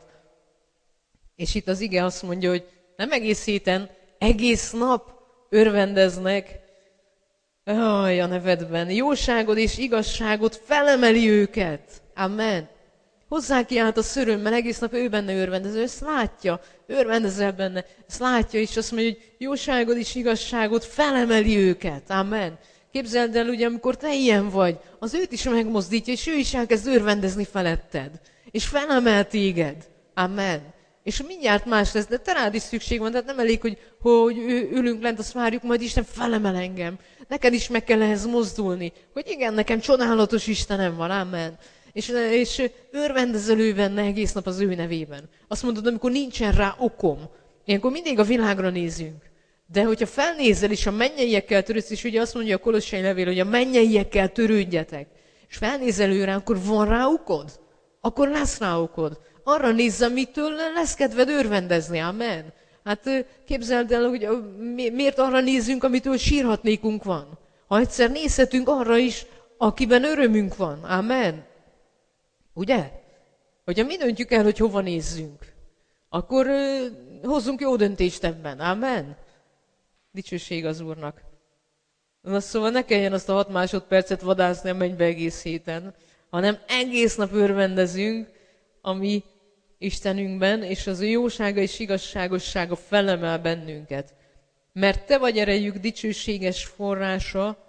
[SPEAKER 1] És itt az ige azt mondja, hogy nem egész héten, egész nap örvendeznek. Aj, a nevedben. Jóságod és igazságod felemeli őket. Amen. Hozzá kiállt a szörömmel, egész nap ő benne örvendező. Ezt látja, örvendezel benne. Ezt látja, és azt mondja, hogy jóságod és igazságod felemeli őket. Amen. Képzeld el, ugye, amikor te ilyen vagy, az őt is megmozdítja, és ő is elkezd örvendezni feletted. És felemel téged. Amen. És mindjárt más lesz, de te rád is szükség van, tehát nem elég, hogy, hogy ülünk lent, azt várjuk, majd Isten felemel engem. Neked is meg kell ehhez mozdulni, hogy igen, nekem csodálatos Istenem van, amen. És, és örvendezel ő benne egész nap az ő nevében. Azt mondod, amikor nincsen rá okom, ilyenkor mindig a világra nézünk. De hogyha felnézel, és a mennyeiekkel törődsz, és ugye azt mondja a Kolossai levél, hogy a mennyeiekkel törődjetek, és felnézel őre, akkor van rá okod? Akkor lesz rá okod. Arra nézz, amitől lesz kedved örvendezni, amen. Hát képzeld el, hogy miért arra nézzünk, amitől sírhatnékunk van. Ha egyszer nézhetünk arra is, akiben örömünk van, amen. Ugye? Hogyha mi döntjük el, hogy hova nézzünk, akkor uh, hozzunk jó döntést ebben, amen. Dicsőség az Úrnak. Na szóval ne kelljen azt a hat másodpercet vadászni a mennybe egész héten, hanem egész nap örvendezünk, ami Istenünkben, és az ő jósága és igazságossága felemel bennünket. Mert te vagy erejük dicsőséges forrása,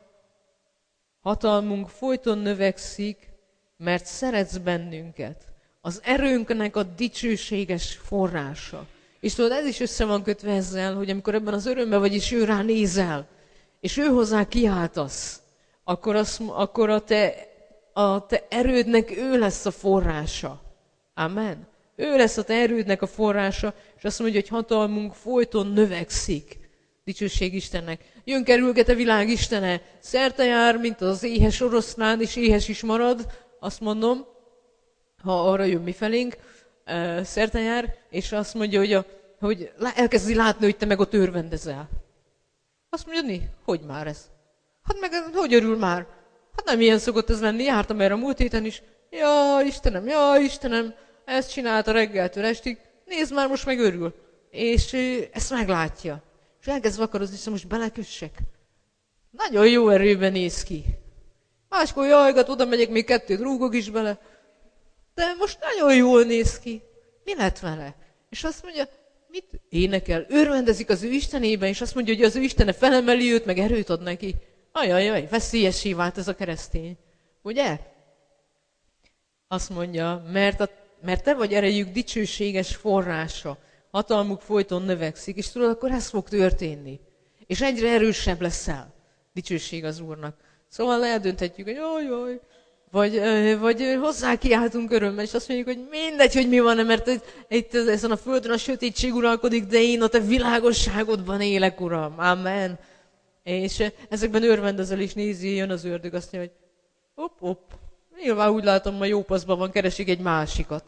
[SPEAKER 1] hatalmunk folyton növekszik, mert szeretsz bennünket. Az erőnknek a dicsőséges forrása. És tudod, ez is össze van kötve ezzel, hogy amikor ebben az örömben vagy, és ő rá nézel, és ő hozzá kiáltasz, akkor, az, akkor a, te, a te erődnek ő lesz a forrása. Amen. Ő lesz a te erődnek a forrása, és azt mondja, hogy hatalmunk folyton növekszik. Dicsőség Istennek. Jön kerülget a világ Istene, szerte jár, mint az éhes oroszlán, és éhes is marad, azt mondom, ha arra jön mifelénk, szerten jár, és azt mondja, hogy, a, hogy elkezdi látni, hogy te meg ott örvendezel. Azt mondja, mi? Hogy már ez? Hát meg hogy örül már? Hát nem ilyen szokott ez lenni, jártam erre a múlt héten is. Ja, Istenem, ja, Istenem, ezt csinálta reggeltől estig, nézd már, most meg örül. És ezt meglátja. És elkezd vakarozni, hogy most belekössek. Nagyon jó erőben néz ki. Máskor jajgat, oda megyek, még kettőt rúgok is bele. De most nagyon jól néz ki. Mi lett vele? És azt mondja, mit énekel? Örvendezik az ő Istenében, és azt mondja, hogy az ő Istene felemeli őt, meg erőt ad neki. Ajajaj, veszélyessé vált ez a keresztény. Ugye? Azt mondja, mert, a, mert te vagy erejük dicsőséges forrása. Hatalmuk folyton növekszik, és tudod, akkor ez fog történni. És egyre erősebb leszel. Dicsőség az Úrnak. Szóval eldönthetjük, hogy jaj, jaj, vagy, vagy hozzá kiáltunk örömmel, és azt mondjuk, hogy mindegy, hogy mi van, mert itt ezen a földön a sötétség uralkodik, de én a te világosságodban élek, Uram. Amen. És ezekben örvendezel is nézi, jön az ördög, azt mondja, hogy hopp, hopp, nyilván úgy látom, ma jó paszban van, keresik egy másikat.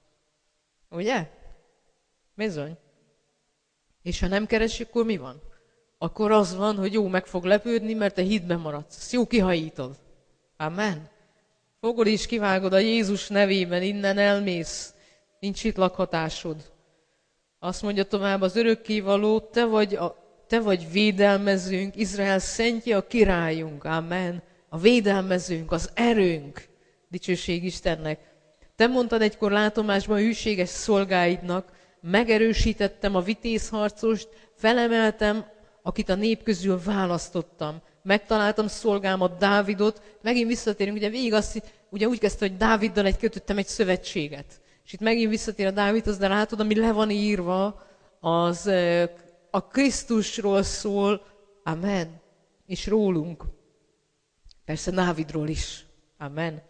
[SPEAKER 1] Ugye? Bizony. És ha nem keresik, akkor mi van? Akkor az van, hogy jó, meg fog lepődni, mert te hitben maradsz. Ezt jó kihajítod. Amen. Fogod és kivágod a Jézus nevében, innen elmész. Nincs itt lakhatásod. Azt mondja tovább, az örökkévaló, te vagy, a, te vagy védelmezőnk, Izrael szentje, a királyunk. Amen. A védelmezőnk, az erőnk. Dicsőség Istennek. Te mondtad egykor látomásban hűséges szolgáidnak, megerősítettem a vitézharcost, felemeltem, akit a nép közül választottam. Megtaláltam szolgámat, Dávidot. Megint visszatérünk, ugye végig azt, ugye úgy kezdte, hogy Dáviddal egy kötöttem egy szövetséget. És itt megint visszatér a Dávidhoz, de látod, ami le van írva, az a Krisztusról szól, amen, és rólunk. Persze Dávidról is, amen.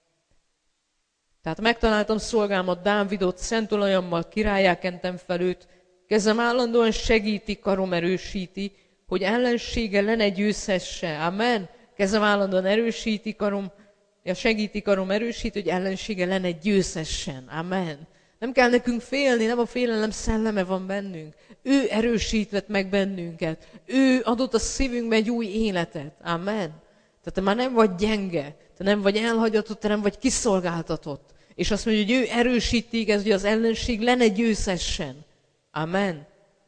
[SPEAKER 1] Tehát megtaláltam szolgámat, Dávidot, szent olajammal királlyá kentem fel őt, kezem állandóan segíti, karom erősíti, hogy ellensége le ne győzhesse. Amen. Kezem állandóan erősíti, karom, ja, segíti, karom erősíti, hogy ellensége le ne győzhessen. Amen. Nem kell nekünk félni, nem a félelem szelleme van bennünk. Ő erősített meg bennünket. Ő adott a szívünkbe egy új életet. Amen. Tehát te már nem vagy gyenge, te nem vagy elhagyatott, te nem vagy kiszolgáltatott. És azt mondja, hogy ő erősít téged, hogy az ellenség le ne győzhessen. Amen.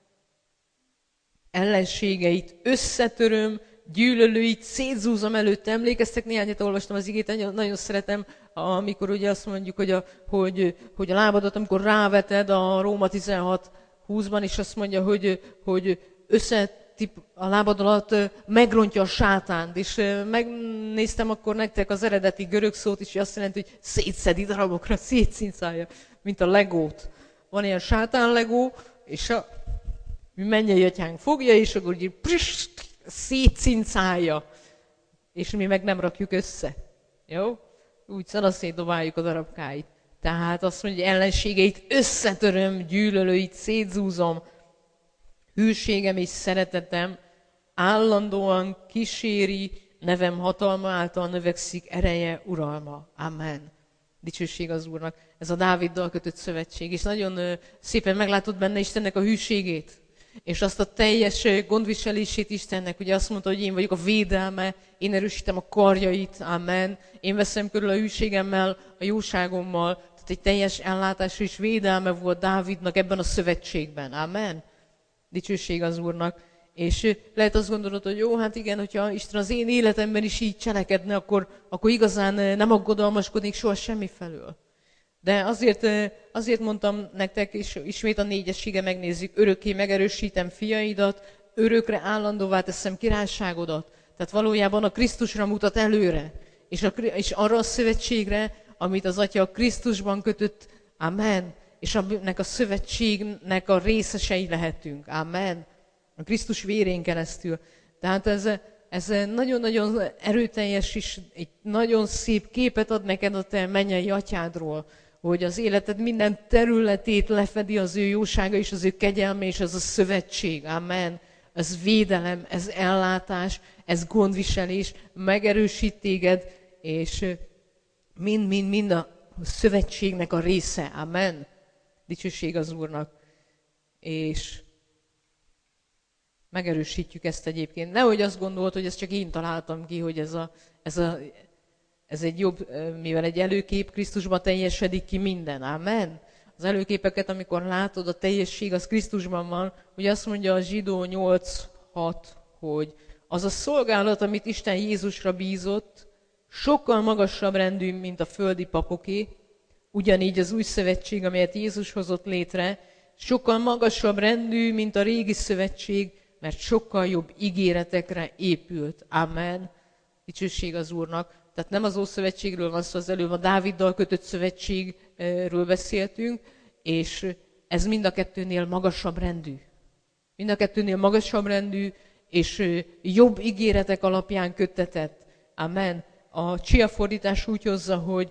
[SPEAKER 1] Ellenségeit összetöröm, gyűlölőit szétzúzom előtt. Emlékeztek, néhányat olvastam az igét, nagyon, nagyon szeretem, amikor ugye azt mondjuk, hogy a, hogy, hogy a lábadat, amikor ráveted a Róma tizenhat húszban, és azt mondja, hogy, hogy összetip a lábad alatt megrontja a sátánt. És megnéztem akkor nektek az eredeti görög szót is, és azt jelenti, hogy szétszedi darabokra, szétszincálja, mint a legót. Van ilyen sátán legó, és a mi mennyei atyánk fogja, és akkor úgy prist, szétszincálja. És mi meg nem rakjuk össze. Jó? Úgy szanaszétdobáljuk a darabkáit. Tehát azt mondja, hogy ellenségeit összetöröm, gyűlölőit szétzúzom. Hűségem és szeretetem állandóan kíséri, nevem hatalma által növekszik, ereje, uralma. Amen. Dicsőség az Úrnak. Ez a Dáviddal kötött szövetség. És nagyon szépen meglátod benne Istennek a hűségét. És azt a teljes gondviselését Istennek, ugye azt mondta, hogy én vagyok a védelme, én erősítem a karjait, amen. Én veszem körül a hűségemmel, a jóságommal. Tehát egy teljes ellátás és védelme volt Dávidnak ebben a szövetségben, amen. Dicsőség az Úrnak. És lehet azt gondolod, hogy jó, hát igen, hogyha Isten az én életemben is így cselekedne, akkor, akkor igazán nem aggodalmaskodnék soha semmi felől. De azért, azért mondtam nektek, és ismét a négyessége megnézzük, örökké megerősítem fiaidat, örökre állandóvá teszem királyságodat. Tehát valójában a Krisztusra mutat előre, és, a, és arra a szövetségre, amit az Atya a Krisztusban kötött, amen, és ennek a szövetségnek a részesei lehetünk, amen, a Krisztus vérén keresztül. Tehát ez, ez nagyon-nagyon erőteljes és egy nagyon szép képet ad neked a te mennyei atyádról, hogy az életed minden területét lefedi az ő jósága és az ő kegyelme és az a szövetség. Amen. Ez védelem, ez ellátás, ez gondviselés, megerősít téged, és mind-mind-mind a szövetségnek a része. Amen. Dicsőség az Úrnak. És megerősítjük ezt egyébként. Nehogy azt gondolt, hogy ezt csak én találtam ki, hogy ez, a, ez, a, ez egy jobb, mivel egy előkép Krisztusban teljesedik ki minden. Amen. Az előképeket, amikor látod, a teljesség az Krisztusban van, hogy azt mondja a Zsidó nyolc hat, hogy az a szolgálat, amit Isten Jézusra bízott, sokkal magasabb rendű, mint a földi papoké, ugyanígy az új szövetség, amelyet Jézus hozott létre, sokkal magasabb rendű, mint a régi szövetség, mert sokkal jobb ígéretekre épült. Amen. Dicsőség az Úrnak. Tehát nem az Ószövetségről van szó, az előbb a Dáviddal kötött szövetségről beszéltünk, és ez mind a kettőnél magasabb rendű. Mind a kettőnél magasabb rendű, és jobb ígéretek alapján köttetett. Amen. A Csia fordítás úgy hozza, hogy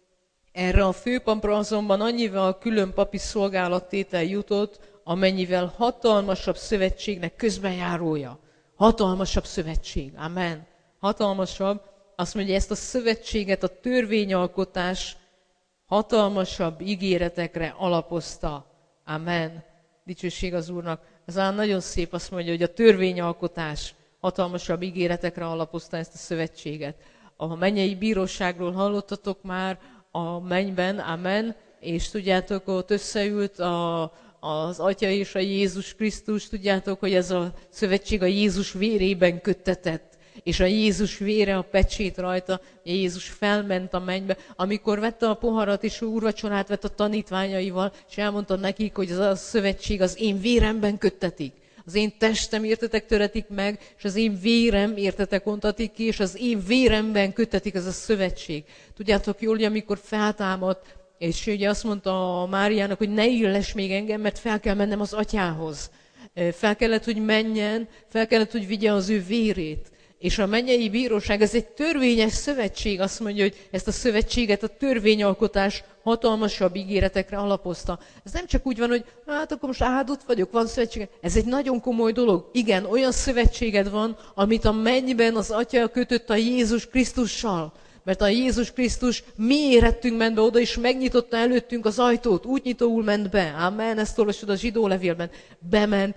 [SPEAKER 1] erre a főpapra azonban annyival külön papi szolgálattétel jutott, amennyivel hatalmasabb szövetségnek közbenjárója. Hatalmasabb szövetség. Amen. Hatalmasabb. Azt mondja, ezt a szövetséget a törvényalkotás hatalmasabb ígéretekre alapozta. Amen. Dicsőség az Úrnak. Ez nagyon szép, azt mondja, hogy a törvényalkotás hatalmasabb ígéretekre alapozta ezt a szövetséget. A mennyei bíróságról hallottatok már a mennyben, amen, és tudjátok, ott összeült a, az Atya és a Jézus Krisztus, tudjátok, hogy ez a szövetség a Jézus vérében köttetett, és a Jézus vére a pecsét rajta, Jézus felment a mennybe. Amikor vette a poharat, és úrvacsorát vett a tanítványaival, és elmondta nekik, hogy ez a szövetség az én véremben köttetik. Az én testem, értetek, töretik meg, és az én vérem, értetek, ontatik ki, és az én véremben köttetik ez a szövetség. Tudjátok jól, hogy amikor feltámadt, és ugye azt mondta a Máriának, hogy ne illess még engem, mert fel kell mennem az atyához. Fel kellett, hogy menjen, fel kellett, hogy vigye az ő vérét. És a mennyei bíróság, ez egy törvényes szövetség, azt mondja, hogy ezt a szövetséget a törvényalkotás hatalmasabb ígéretekre alapozta. Ez nem csak úgy van, hogy hát akkor most áldott vagyok, van szövetség. Ez egy nagyon komoly dolog. Igen, olyan szövetséged van, amit a mennyben az Atya kötött a Jézus Krisztussal. Mert a Jézus Krisztus mi érettünk ment be oda, és megnyitotta előttünk az ajtót. Útnyitóul ment be. Amen, ezt olvasod a zsidó levélben. Bement,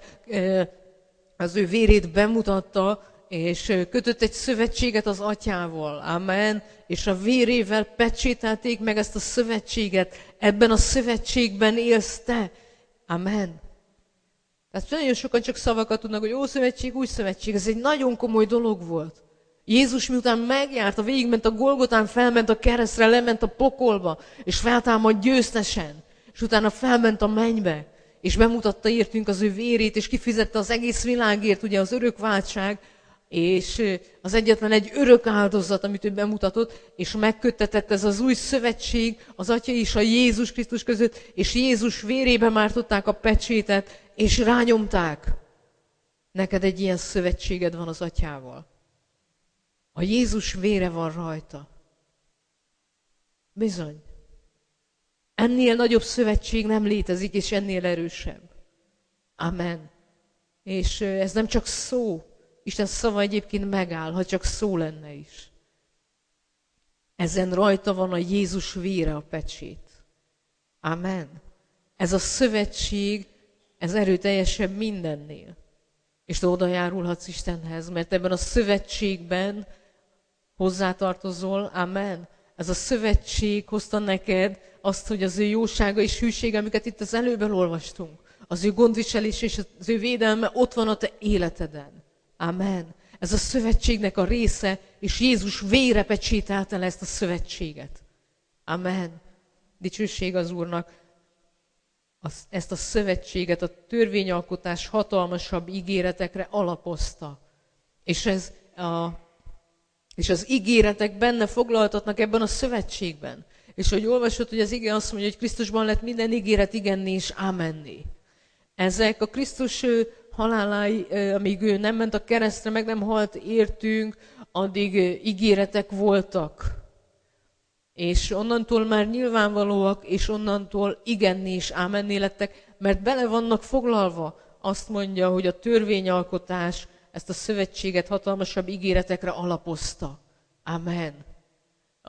[SPEAKER 1] az ő vérét bemutatta, és kötött egy szövetséget az atyával. Amen. És a vérével pecsételték meg ezt a szövetséget. Ebben a szövetségben élsz te. Amen. Tehát nagyon sokan csak szavakat tudnak, hogy ó, szövetség, új szövetség. Ez egy nagyon komoly dolog volt. Jézus miután megjárta, végigment a Golgotán, felment a keresztre, lement a pokolba, és feltámad győztesen. És utána felment a mennybe, és bemutatta értünk az ő vérét, és kifizette az egész világért, ugye az örökváltság, és az egyetlen egy örök áldozat, amit ő bemutatott, és megköttetett ez az új szövetség az Atya és a Jézus Krisztus között, és Jézus vérébe mártották a pecsétet, és rányomták. Neked egy ilyen szövetséged van az Atyával. A Jézus vére van rajta. Bizony. Ennél nagyobb szövetség nem létezik, és ennél erősebb. Amen. És ez nem csak szó. Isten szava egyébként megáll, ha csak szó lenne is. Ezen rajta van a Jézus vére, a pecsét. Amen. Ez a szövetség, ez erőteljesebb mindennél. És te oda járulhatsz Istenhez, mert ebben a szövetségben hozzátartozol. Amen. Ez a szövetség hozta neked azt, hogy az ő jósága és hűsége, amiket itt az előbben olvastunk, az ő gondviselés és az ő védelme ott van a te életeden. Amen. Ez a szövetségnek a része, és Jézus vére pecsételte le ezt a szövetséget. Amen. Dicsőség az Úrnak. Ezt a szövetséget a törvényalkotás hatalmasabb ígéretekre alapozta. És, ez a, és az ígéretek benne foglaltatnak ebben a szövetségben. És hogy olvasod, hogy az ige azt mondja, hogy Krisztusban lett minden ígéret igenné és ámenné. Ezek a Krisztus haláláig, amíg ő nem ment a keresztre, meg nem halt értünk, addig ígéretek voltak. És onnantól már nyilvánvalóak, és onnantól igenné és ámenné lettek, mert bele vannak foglalva. Azt mondja, hogy a törvényalkotás ezt a szövetséget hatalmasabb ígéretekre alapozta. Amen.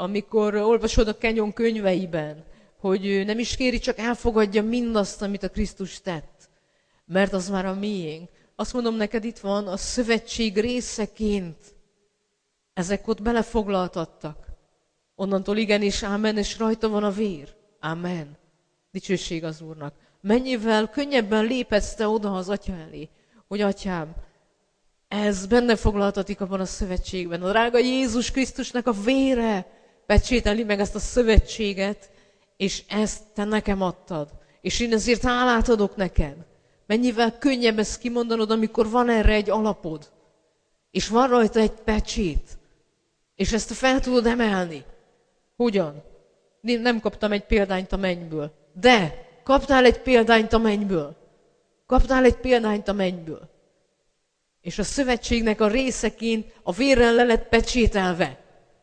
[SPEAKER 1] amikor olvasod a Kenyon könyveiben, hogy ő nem is kéri, csak elfogadja mindazt, amit a Krisztus tett, mert az már a miénk. Azt mondom neked, itt van a szövetség részeként. Ezek ott belefoglaltattak. Onnantól igen és ámen, és rajta van a vér. Ámen. Dicsőség az Úrnak. Mennyivel könnyebben léphetsz te oda az Atya elé, hogy Atyám, ez benne foglaltatik abban a szövetségben. A drága Jézus Krisztusnak a vére pecsételi meg ezt a szövetséget, és ezt te nekem adtad. És én ezért hálát adok neked. Mennyivel könnyebb ezt kimondanod, amikor van erre egy alapod, és van rajta egy pecsét, és ezt fel tudod emelni. Hogyan? Nem kaptam egy példányt a mennyből. De kaptál egy példányt a mennyből. Kaptál egy példányt a mennyből. És a szövetségnek a részeként a vérrel le lett pecsételve.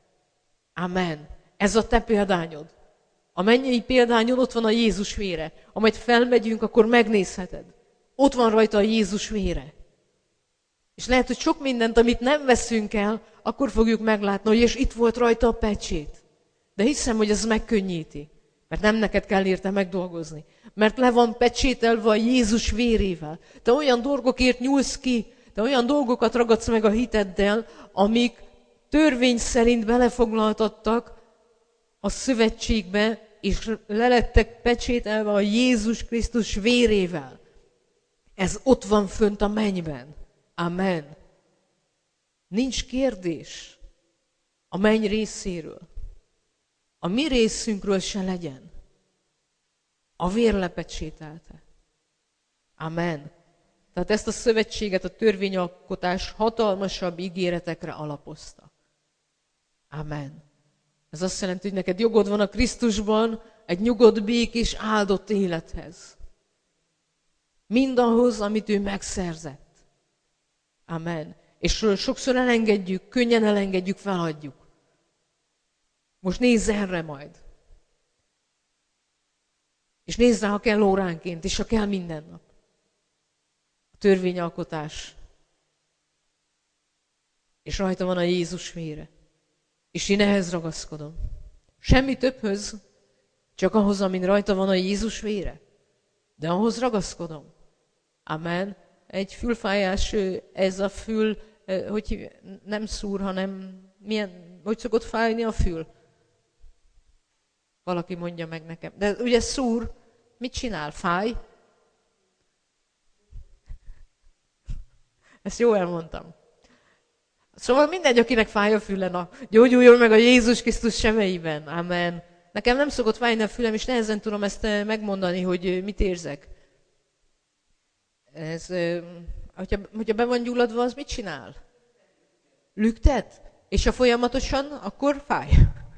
[SPEAKER 1] Amen. Ez a te példányod. A mennyei példányon ott van a Jézus vére. Amelyet felmegyünk, akkor megnézheted. Ott van rajta a Jézus vére. És lehet, hogy sok mindent, amit nem veszünk el, akkor fogjuk meglátni, hogy és itt volt rajta a pecsét. De hiszem, hogy ez megkönnyíti. Mert nem neked kell érte megdolgozni. Mert le van pecsételve a Jézus vérével. Te olyan dolgokért nyúlsz ki, te olyan dolgokat ragadsz meg a hiteddel, amik törvény szerint belefoglaltattak a szövetségbe, és le lettek pecsételve a Jézus Krisztus vérével. Ez ott van fönt a mennyben. Amen. Nincs kérdés a menny részéről. A mi részünkről se legyen. A vér lepecsételte. Amen. Tehát ezt a szövetséget a törvényalkotás hatalmasabb ígéretekre alapozta. Amen. Ez azt jelenti, hogy neked jogod van a Krisztusban egy nyugodt, békés, áldott élethez. Mindahhoz, amit ő megszerzett. Amen. És sokszor elengedjük, könnyen elengedjük, feladjuk. Most nézz erre majd. És nézz rá, ha kell óránként, és ha kell minden nap. A törvényalkotás. És rajta van a Jézus vére. És én ehhez ragaszkodom. Semmi többhöz, csak ahhoz, amin rajta van a Jézus vére. De ahhoz ragaszkodom. Amen. Egy fülfájás, ez a fül, hogy nem szúr, hanem milyen, hogy szokott fájni a fül? Valaki mondja meg nekem. De ugye szúr, mit csinál? Fáj? Ezt jól elmondtam. Szóval mindegy, akinek fáj a füle, na, gyógyuljon meg a Jézus Krisztus sebeiben. Amen. Nekem nem szokott fájni a fülem, és nehezen tudom ezt megmondani, hogy mit érzek. Ez, hogyha, hogyha be van gyulladva, az mit csinál? Lüktet? És ha folyamatosan, akkor fáj.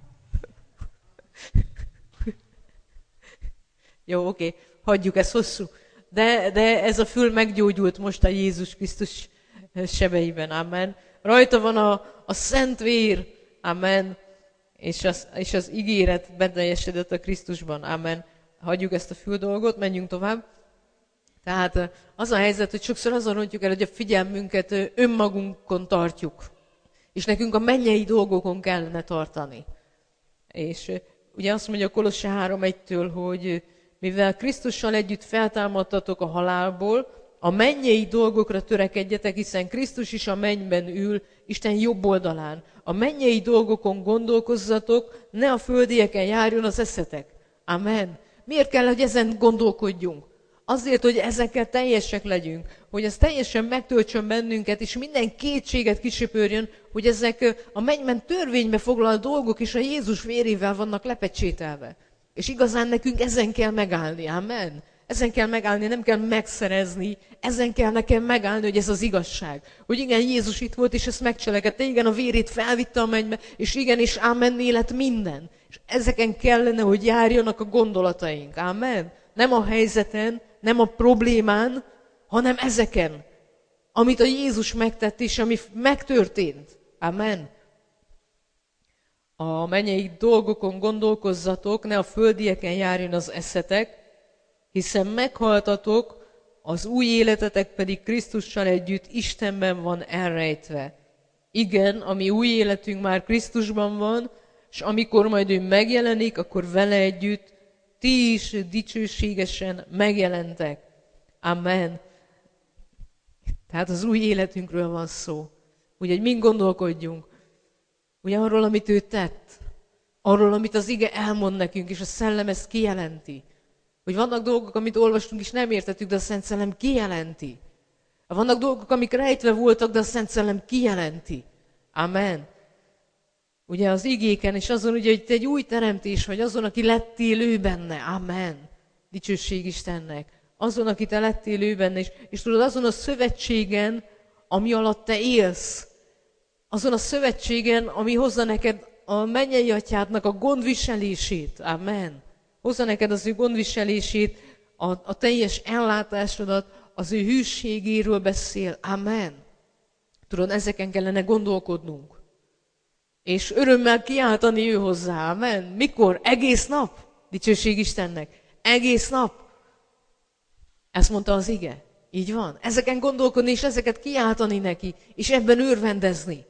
[SPEAKER 1] Jó, oké, okay. Hagyjuk, ez hosszú. De, de ez a fül meggyógyult most a Jézus Krisztus sebeiben. Amen. Rajta van a, a szent vér. Amen. És az, és az ígéret beteljesedett a Krisztusban. Amen. Hagyjuk ezt a fül dolgot, menjünk tovább. Tehát az a helyzet, hogy sokszor azon rontjuk el, hogy a figyelmünket önmagunkon tartjuk. És nekünk a mennyei dolgokon kellene tartani. És ugye azt mondja a Kolosse három egytől, hogy mivel Krisztussal együtt feltámadtatok a halálból, a mennyei dolgokra törekedjetek, hiszen Krisztus is a mennyben ül, Isten jobb oldalán. A mennyei dolgokon gondolkozzatok, ne a földieken járjon az eszetek. Amen. Miért kell, hogy ezen gondolkodjunk? Azért, hogy ezekkel teljesek legyünk, hogy ez teljesen megtöltsön bennünket, és minden kétséget kisöpörjön, hogy ezek a mennyben törvénybe foglalt dolgok is a Jézus vérével vannak lepecsételve. És igazán nekünk ezen kell megállni, amen? Ezen kell megállni, nem kell megszerezni, ezen kell nekem megállni, hogy ez az igazság. Hogy igen, Jézus itt volt, és ezt megcselekedte, igen, a vérét felvitte a mennybe, és igen, és ámenné lett minden. És ezeken kellene, hogy járjanak a gondolataink, amen? Nem a helyzeten, nem a problémán, hanem ezeken, amit a Jézus megtett, és ami megtörtént. Amen. A mennyei dolgokon gondolkozzatok, ne a földieken járjon az eszetek, hiszen meghaltatok, az új életetek pedig Krisztussal együtt Istenben van elrejtve. Igen, a mi új életünk már Krisztusban van, és amikor majd ő megjelenik, akkor vele együtt ti is dicsőségesen megjelentek. Amen. Tehát az új életünkről van szó. Ugye, hogy mind gondolkodjunk. Ugye arról, amit ő tett. Arról, amit az ige elmond nekünk, és a Szellem ezt kijelenti. Hogy vannak dolgok, amit olvastunk, és nem értettük, de a Szent Szellem kijelenti. Vannak dolgok, amik rejtve voltak, de a Szent Szellem kijelenti. Amen. Ugye az igéken, és azon, ugye, hogy te egy új teremtés vagy, azon, aki lettél ő benne. Amen. Dicsőség Istennek. Azon, aki te lettél ő benne, és, és tudod, azon a szövetségen, ami alatt te élsz, azon a szövetségen, ami hozza neked a mennyei atyádnak a gondviselését. Amen. Hozza neked az ő gondviselését, a, a teljes ellátásodat, az ő hűségéről beszél. Amen. Tudod, ezeken kellene gondolkodnunk. És örömmel kiáltani ő hozzá. Amen. Mikor? Egész nap. Dicsőség Istennek. Egész nap. Ezt mondta az ige. Így van. Ezeken gondolkodni, és ezeket kiáltani neki, és ebben örvendezni.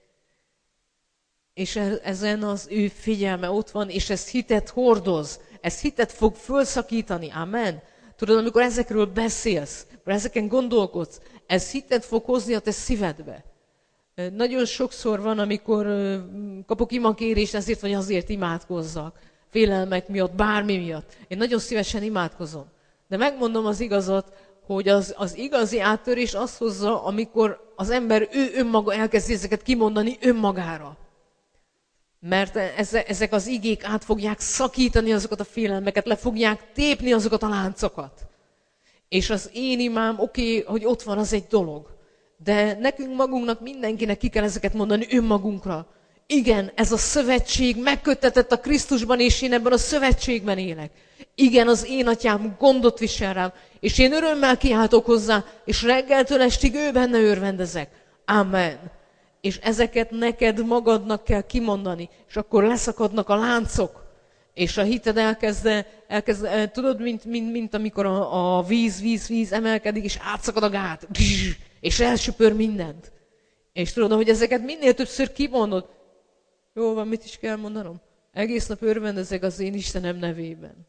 [SPEAKER 1] És ezen az ő figyelme ott van, és ez hitet hordoz. Ez hitet fog fölszakítani. Amen. Tudod, amikor ezekről beszélsz, amikor ezeken gondolkodsz, ez hitet fog hozni a te szívedbe. Nagyon sokszor van, amikor kapok imakérést ezért vagy azért imádkozzak. Félelmek miatt, bármi miatt. Én nagyon szívesen imádkozom. De megmondom az igazat, hogy az, az igazi áttörés azt hozza, amikor az ember ő önmaga elkezdi ezeket kimondani önmagára. Mert ezek az igék át fogják szakítani azokat a félelmeket, le fogják tépni azokat a láncokat. És az én imám, oké, okay, hogy ott van, az egy dolog. De nekünk magunknak, mindenkinek ki kell ezeket mondani önmagunkra. Igen, ez a szövetség megköttetett a Krisztusban, és én ebben a szövetségben élek. Igen, az én atyám gondot visel rám, és én örömmel kiáltok hozzá, és reggeltől estig ő benne örvendezek. Amen. És ezeket neked magadnak kell kimondani, és akkor leszakadnak a láncok, és a hited elkezd, elkezd tudod, mint, mint, mint amikor a, a víz, víz, víz emelkedik, és átszakad a gát, és elsöpör mindent. És tudod, hogy ezeket minél többször kimondod, jó van, mit is kell mondanom? Egész nap örvendezek az én Istenem nevében.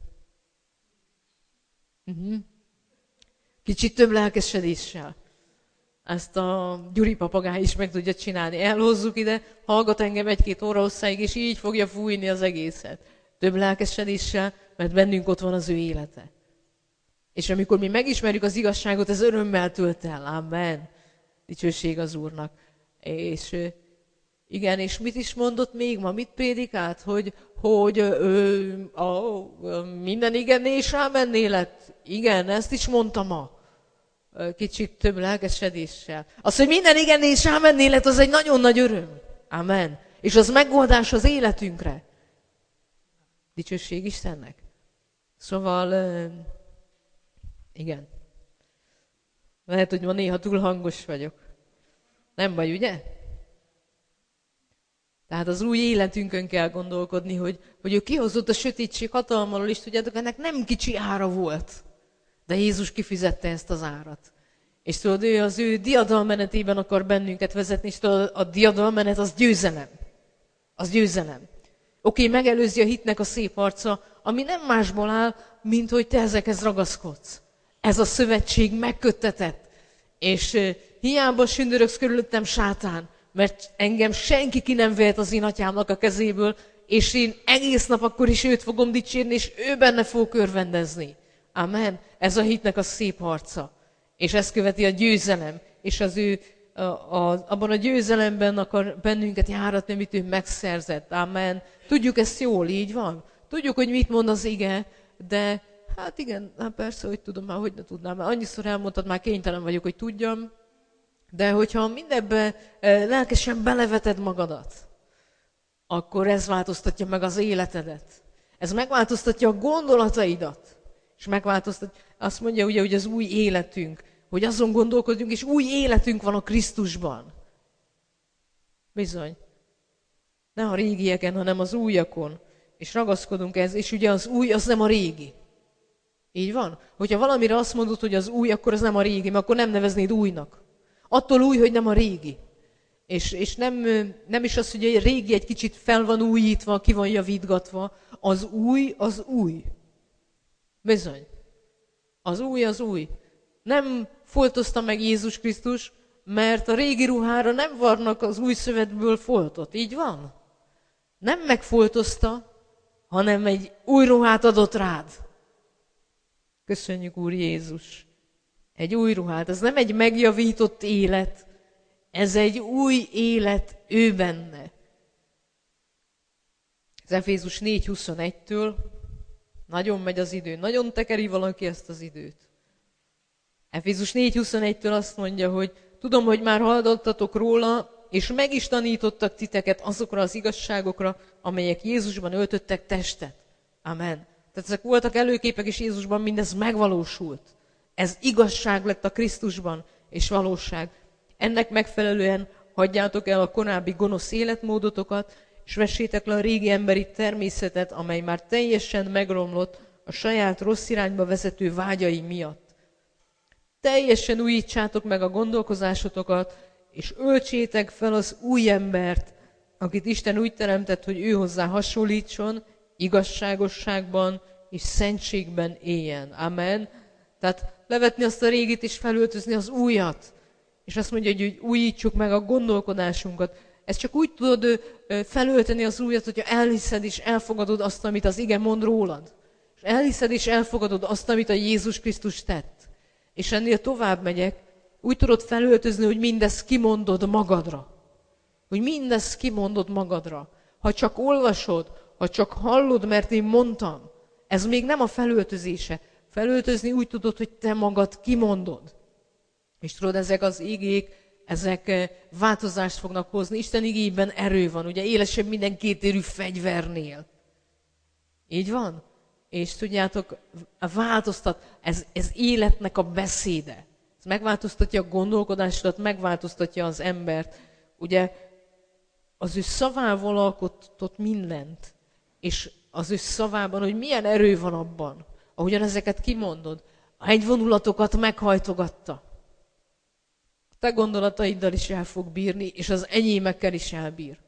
[SPEAKER 1] Uh-huh. Kicsit több lelkesedéssel. Ezt a Gyuri papagáj is meg tudja csinálni. Elhozzuk ide, hallgat engem egy-két óra hosszáig, és így fogja fújni az egészet. Több lelkesedéssel, mert bennünk ott van az ő élete. És amikor mi megismerjük az igazságot, ez örömmel tölt el. Amen. Dicsőség az Úrnak. És igen, és mit is mondott még ma? Mit prédikált? Hogy, hogy ö, ö, ö, minden igenné és ámenné lett. Igen, ezt is mondta ma. Kicsit több lelkesedéssel. Az, hogy minden igenné és ámenné lett, az egy nagyon nagy öröm. Amen. És az megoldás az életünkre. Dicsőség Istennek. Szóval, ö, igen. Lehet, hogy ma néha túl hangos vagyok. Nem baj, ugye? Tehát az új életünkön kell gondolkodni, hogy, hogy ő kihozott a sötétség hatalmáról, és tudjátok, ennek nem kicsi ára volt. De Jézus kifizette ezt az árat. És tudod, ő az ő diadalmenetében akar bennünket vezetni, és tudod, a diadalmenet az győzelem. Az győzelem. Oké, okay, megelőzi a hitnek a szép arca, ami nem másból áll, mint hogy te ezekhez ragaszkodsz. Ez a szövetség megköttetett. És uh, hiába sündörögsz körülöttem, sátán, mert engem senki ki nem vehet az én atyámnak a kezéből, és én egész nap akkor is őt fogom dicsérni, és ő benne fog örvendezni. Amen. Ez a hitnek a szép harca. És ezt követi a győzelem. És az ő, a, a, abban a győzelemben akar bennünket járatni, amit ő megszerzett. Amen. Tudjuk ezt jól, így van. Tudjuk, hogy mit mond az ige, de hát igen, hát persze, hogy tudom, már hogy ne tudnám. Már annyiszor elmondtad, már kénytelen vagyok, hogy tudjam. De hogyha mindebbe lelkesen beleveted magadat, akkor ez változtatja meg az életedet. Ez megváltoztatja a gondolataidat. És megváltoztatja, azt mondja ugye, hogy az új életünk, hogy azon gondolkodjunk, és új életünk van a Krisztusban. Bizony. Ne a régieken, hanem az újakon. És ragaszkodunk ez, és ugye az új, az nem a régi. Így van? Hogyha valamire azt mondod, hogy az új, akkor az nem a régi, mert akkor nem neveznéd újnak. Attól új, hogy nem a régi. És, és nem, nem is az, hogy a régi egy kicsit fel van újítva, ki van javítgatva. Az új, az új. Bizony. Az új, az új. Nem foltozta meg Jézus Krisztus, mert a régi ruhára nem varnak az új szövetből foltot. Így van? Nem megfoltozta, hanem egy új ruhát adott rád. Köszönjük, Úr Jézus. Egy új ruhát. Ez nem egy megjavított élet. Ez egy új élet ő benne. Az Efézus négy huszonegytől nagyon megy az idő. Nagyon tekeri valaki ezt az időt. Efézus négy huszonegytől azt mondja, hogy tudom, hogy már hallottatok róla, és meg is tanítottak titeket azokra az igazságokra, amelyek Jézusban öltöttek testet. Amen. Tehát ezek voltak előképek, és Jézusban mindez megvalósult. Ez igazság lett a Krisztusban, és valóság. Ennek megfelelően hagyjátok el a korábbi gonosz életmódotokat, és vessétek le a régi emberi természetet, amely már teljesen megromlott a saját rossz irányba vezető vágyai miatt. Teljesen újítsátok meg a gondolkozásotokat, és öltsétek fel az új embert, akit Isten úgy teremtett, hogy ő hozzá hasonlítson, igazságosságban és szentségben éljen. Amen. Tehát levetni azt a régit és felöltözni az újat. És azt mondja, hogy újítsuk meg a gondolkodásunkat. Ez csak úgy tudod felölteni az újat, hogyha elhiszed és elfogadod azt, amit az ige mond rólad. És elhiszed és elfogadod azt, amit a Jézus Krisztus tett. És ennél tovább megyek, úgy tudod felöltözni, hogy mindezt kimondod magadra. Hogy mindezt kimondod magadra. Ha csak olvasod, ha csak hallod, mert én mondtam, ez még nem a felöltözése. Felöltözni úgy tudod, hogy te magad kimondod. És tudod, ezek az igék, ezek változást fognak hozni. Isten igében erő van, ugye élesebb minden kétérű fegyvernél. Így van? És tudjátok, változtat, ez, ez életnek a beszéde. Ez megváltoztatja a gondolkodásodat, megváltoztatja az embert. Ugye az ő szavával alkotott mindent, és az ő szavában, hogy milyen erő van abban, ahogyan ezeket kimondod, a hegyvonulatokat meghajtogatta. A te gondolataiddal is el fog bírni, és az enyémekkel is elbír.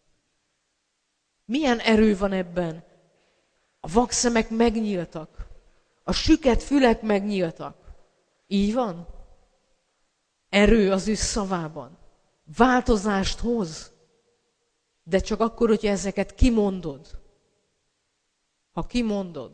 [SPEAKER 1] Milyen erő van ebben? A vakszemek megnyíltak, a süket fülek megnyíltak. Így van? Erő az ő szavában. Változást hoz. De csak akkor, hogyha ezeket kimondod. Ha kimondod.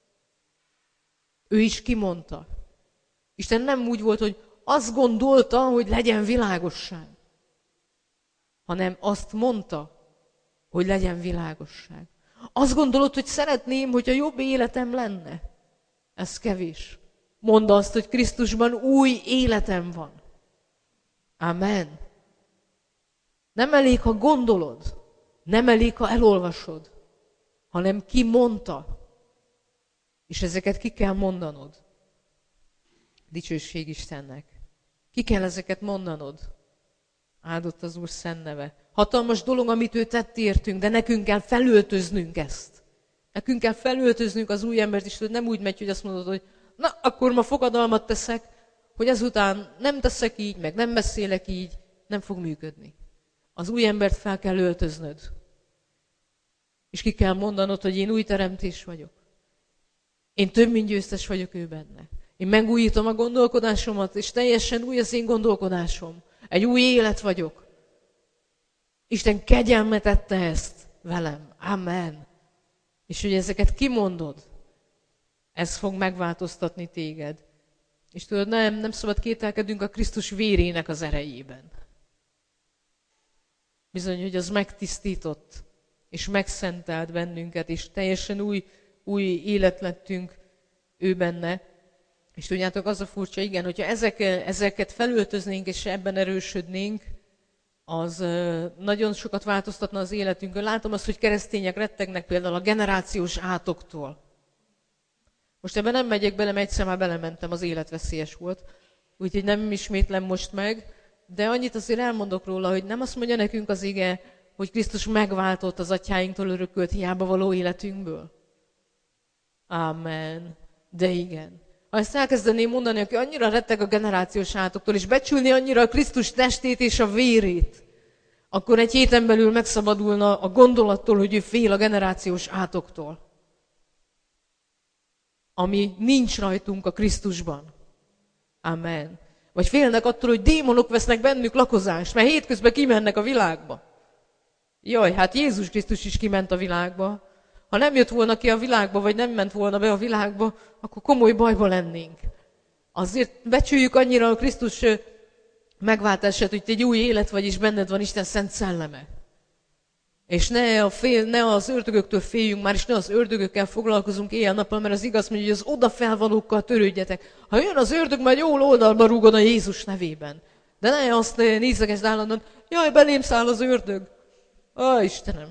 [SPEAKER 1] Ő is kimondta. Isten nem úgy volt, hogy azt gondolta, hogy legyen világosság. Hanem azt mondta, hogy legyen világosság. Azt gondolod, hogy szeretném, hogyha jobb életem lenne. Ez kevés. Mondd azt, hogy Krisztusban új életem van. Amen. Nem elég, ha gondolod, nem elég, ha elolvasod, hanem ki mondta. És ezeket ki kell mondanod. Dicsőség Istennek. Ki kell ezeket mondanod. Áldott az Úr szent neve. Hatalmas dolog, amit ő tett értünk, de nekünk kell felöltöznünk ezt. Nekünk kell felöltöznünk az új embert is, hogy nem úgy megy, hogy azt mondod, hogy na, akkor ma fogadalmat teszek, hogy ezután nem teszek így, meg nem beszélek így, nem fog működni. Az új embert fel kell öltöznöd. És ki kell mondanod, hogy én új teremtés vagyok. Én több mint győztes vagyok ő benne. Én megújítom a gondolkodásomat, és teljesen új az én gondolkodásom. Egy új élet vagyok. Isten kegyelmet tette ezt velem. Amen. És hogy ezeket kimondod, ez fog megváltoztatni téged. És tudod, nem, nem szabad kételkedünk a Krisztus vérének az erejében. Bizony, hogy az megtisztított, és megszentelt bennünket, és teljesen új, új élet lettünk ő benne. És tudjátok, az a furcsa, igen, hogyha ezek, ezeket felöltöznénk, és ebben erősödnénk, az nagyon sokat változtatna az életünkön. Látom azt, hogy keresztények rettegnek például a generációs átoktól. Most ebben nem megyek bele, mert egyszer már belementem, az életveszélyes volt. Úgyhogy nem ismétlem most meg, de annyit azért elmondok róla, hogy nem azt mondja nekünk az ige, hogy Krisztus megváltott az atyáinktól örökölt hiába való életünkből. Amen. De igen. Ha ezt elkezdeném mondani, aki annyira retteg a generációs átoktól, és becsülni annyira a Krisztus testét és a vérét, akkor egy héten belül megszabadulna a gondolattól, hogy ő fél a generációs átoktól, ami nincs rajtunk a Krisztusban. Amen. Vagy félnek attól, hogy démonok vesznek bennük lakozást, mert hétközben kimennek a világba. Jaj, hát Jézus Krisztus is kiment a világba. Ha nem jött volna ki a világba, vagy nem ment volna be a világba, akkor komoly bajba lennénk. Azért becsüljük annyira a Krisztus megváltását, hogy egy új élet vagy, és benned van Isten szent szelleme. És ne, a fél, ne az ördögöktől féljünk már, és ne az ördögökkel foglalkozunk éjjel-nappal, mert az igaz mondja, hogy az odafelvalókkal törődjetek. Ha jön az ördög, majd jól oldalba rúgod a Jézus nevében. De ne azt nézegesd állandóan, jaj, belém száll az ördög. Ó, Istenem!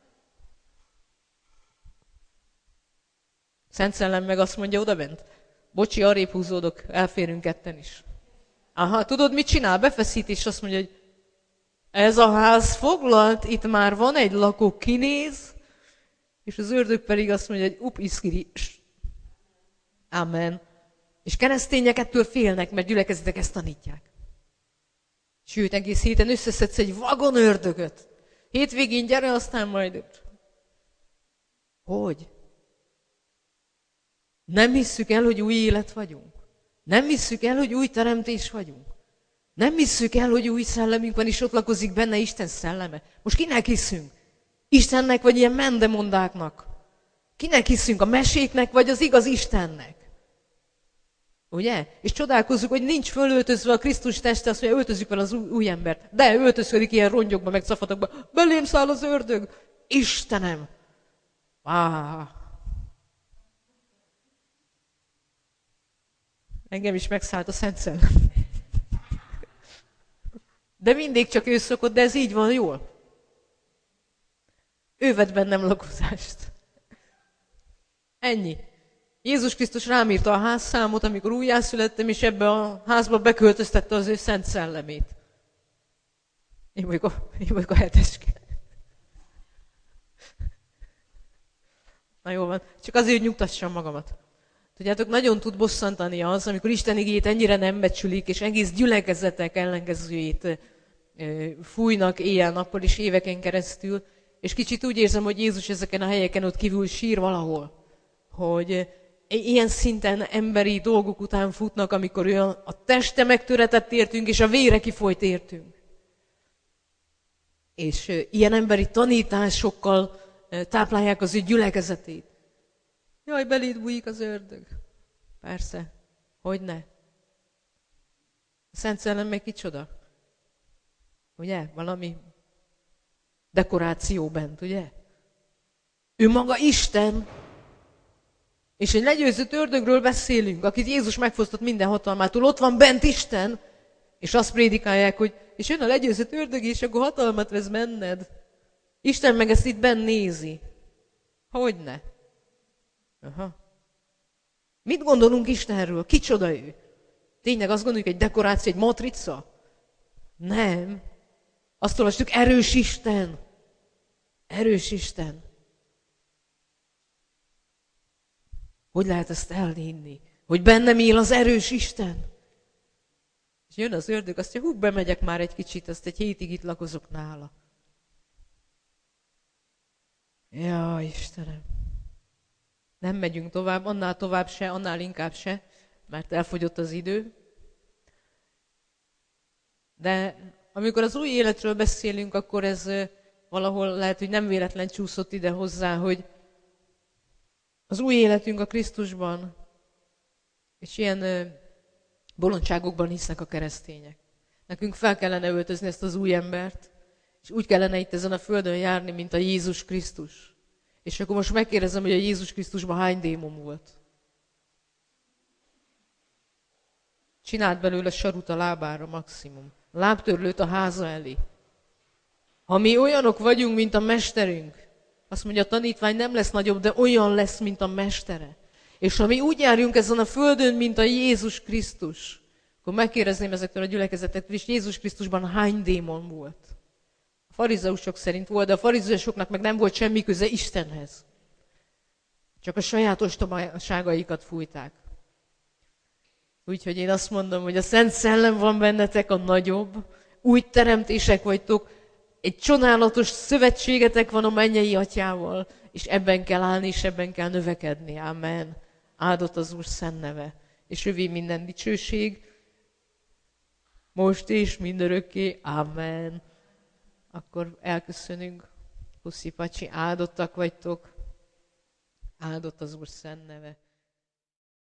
[SPEAKER 1] Szent Szellem meg azt mondja odabent, bocsi, arrébb húzódok, elférünk ketten is. Aha, tudod, mit csinál? Befeszít, és azt mondja, hogy ez a ház foglalt, itt már van egy lakó, kinéz, és az ördög pedig azt mondja, hogy up, iszkiri. Amen. És keresztények ettől félnek, mert gyülekezetek ezt tanítják. Sőt, egész héten összeszedsz egy vagon ördögöt. Hétvégén gyere, aztán majd... Hogy? Nem hisszük el, hogy új élet vagyunk. Nem hisszük el, hogy új teremtés vagyunk. Nem hisszük el, hogy új szellemünk van, és ott lakozik benne Isten szelleme. Most kinek hiszünk? Istennek, vagy ilyen mendemondáknak? Kinek hiszünk? A meséknek, vagy az igaz Istennek? Ugye? És csodálkozzuk, hogy nincs fölöltözve a Krisztus teste, azt mondja, öltözzük fel az új, új embert. De öltözködik ilyen rongyokba, meg cafatokba. Belém száll az ördög. Istenem! Áh! Engem is megszállt a Szent Szellem. De mindig csak ő szokott, de ez így van jól. Ő vett bennem lakozást. Ennyi. Jézus Krisztus rám írta a házszámot, amikor újjászülettem, és ebbe a házba beköltöztette az ő Szent Szellemét. Én vagyok a, én vagyok a heteske. Na jó van, csak azért, hogy nyugtassam magamat. Tudjátok, nagyon tud bosszantani az, amikor Isten igéjét ennyire nem becsülik, és egész gyülekezetek ellenkezőjét fújnak éjjel-nappal és éveken keresztül, és kicsit úgy érzem, hogy Jézus ezeken a helyeken ott kívül sír valahol, hogy ilyen szinten emberi dolgok után futnak, amikor olyan a teste megtöretett értünk, és a vére kifolyt értünk. És ilyen emberi tanításokkal táplálják az ő gyülekezetét. Jaj, beléd bújik az ördög. Persze, hogyne. A Szent Szellem meg kicsoda? Ugye? Valami dekoráció bent, ugye? Ő maga Isten. És egy legyőzött ördögről beszélünk, akit Jézus megfosztott minden hatalmától. Ott van bent Isten, és azt prédikálják, hogy és jön a legyőzött ördög, és akkor hatalmat vesz benned. Isten meg ezt itt benn nézi. Hogyne? Aha. Mit gondolunk Istenről? Kicsoda ő? Tényleg azt gondoljuk, egy dekoráció, egy matrica? Nem. Azt olvastuk, erős Isten. Erős Isten. Hogy lehet ezt elhinni? Hogy bennem él az erős Isten? És jön az ördög, azt mondja, hú, bemegyek már egy kicsit, azt egy hétig itt lakozok nála. Ja, Istenem. Nem megyünk tovább, annál tovább se, annál inkább se, mert elfogyott az idő. De amikor az új életről beszélünk, akkor ez valahol lehet, hogy nem véletlen csúszott ide hozzá, hogy az új életünk a Krisztusban, és ilyen bolondságokban hisznek a keresztények. Nekünk fel kellene öltözni ezt az új embert, és úgy kellene itt ezen a földön járni, mint a Jézus Krisztus. És akkor most megkérdezem, hogy a Jézus Krisztusban hány démon volt? Csinált belőle sarut a lábára maximum. Lábtörlőt a háza elé. Ha mi olyanok vagyunk, mint a mesterünk, azt mondja, a tanítvány nem lesz nagyobb, de olyan lesz, mint a mestere. És ha mi úgy járjunk ezen a földön, mint a Jézus Krisztus, akkor megkérdezném ezektől a gyülekezetektől, és Jézus Krisztusban hány démon volt? A farizeusok szerint volt, de a farizeusoknak meg nem volt semmi köze Istenhez. Csak a saját ostobaságaikat fújták. Úgyhogy én azt mondom, hogy a Szent Szellem van bennetek, a nagyobb, új teremtések vagytok, egy csodálatos szövetségetek van a mennyei atyával, és ebben kell állni, és ebben kell növekedni. Amen. Áldott az Úr szent neve. És övé minden dicsőség, most és mindörökké. Amen. Akkor elköszönünk. Puszi pacsi, áldottak vagytok. Áldott az Úr szent neve.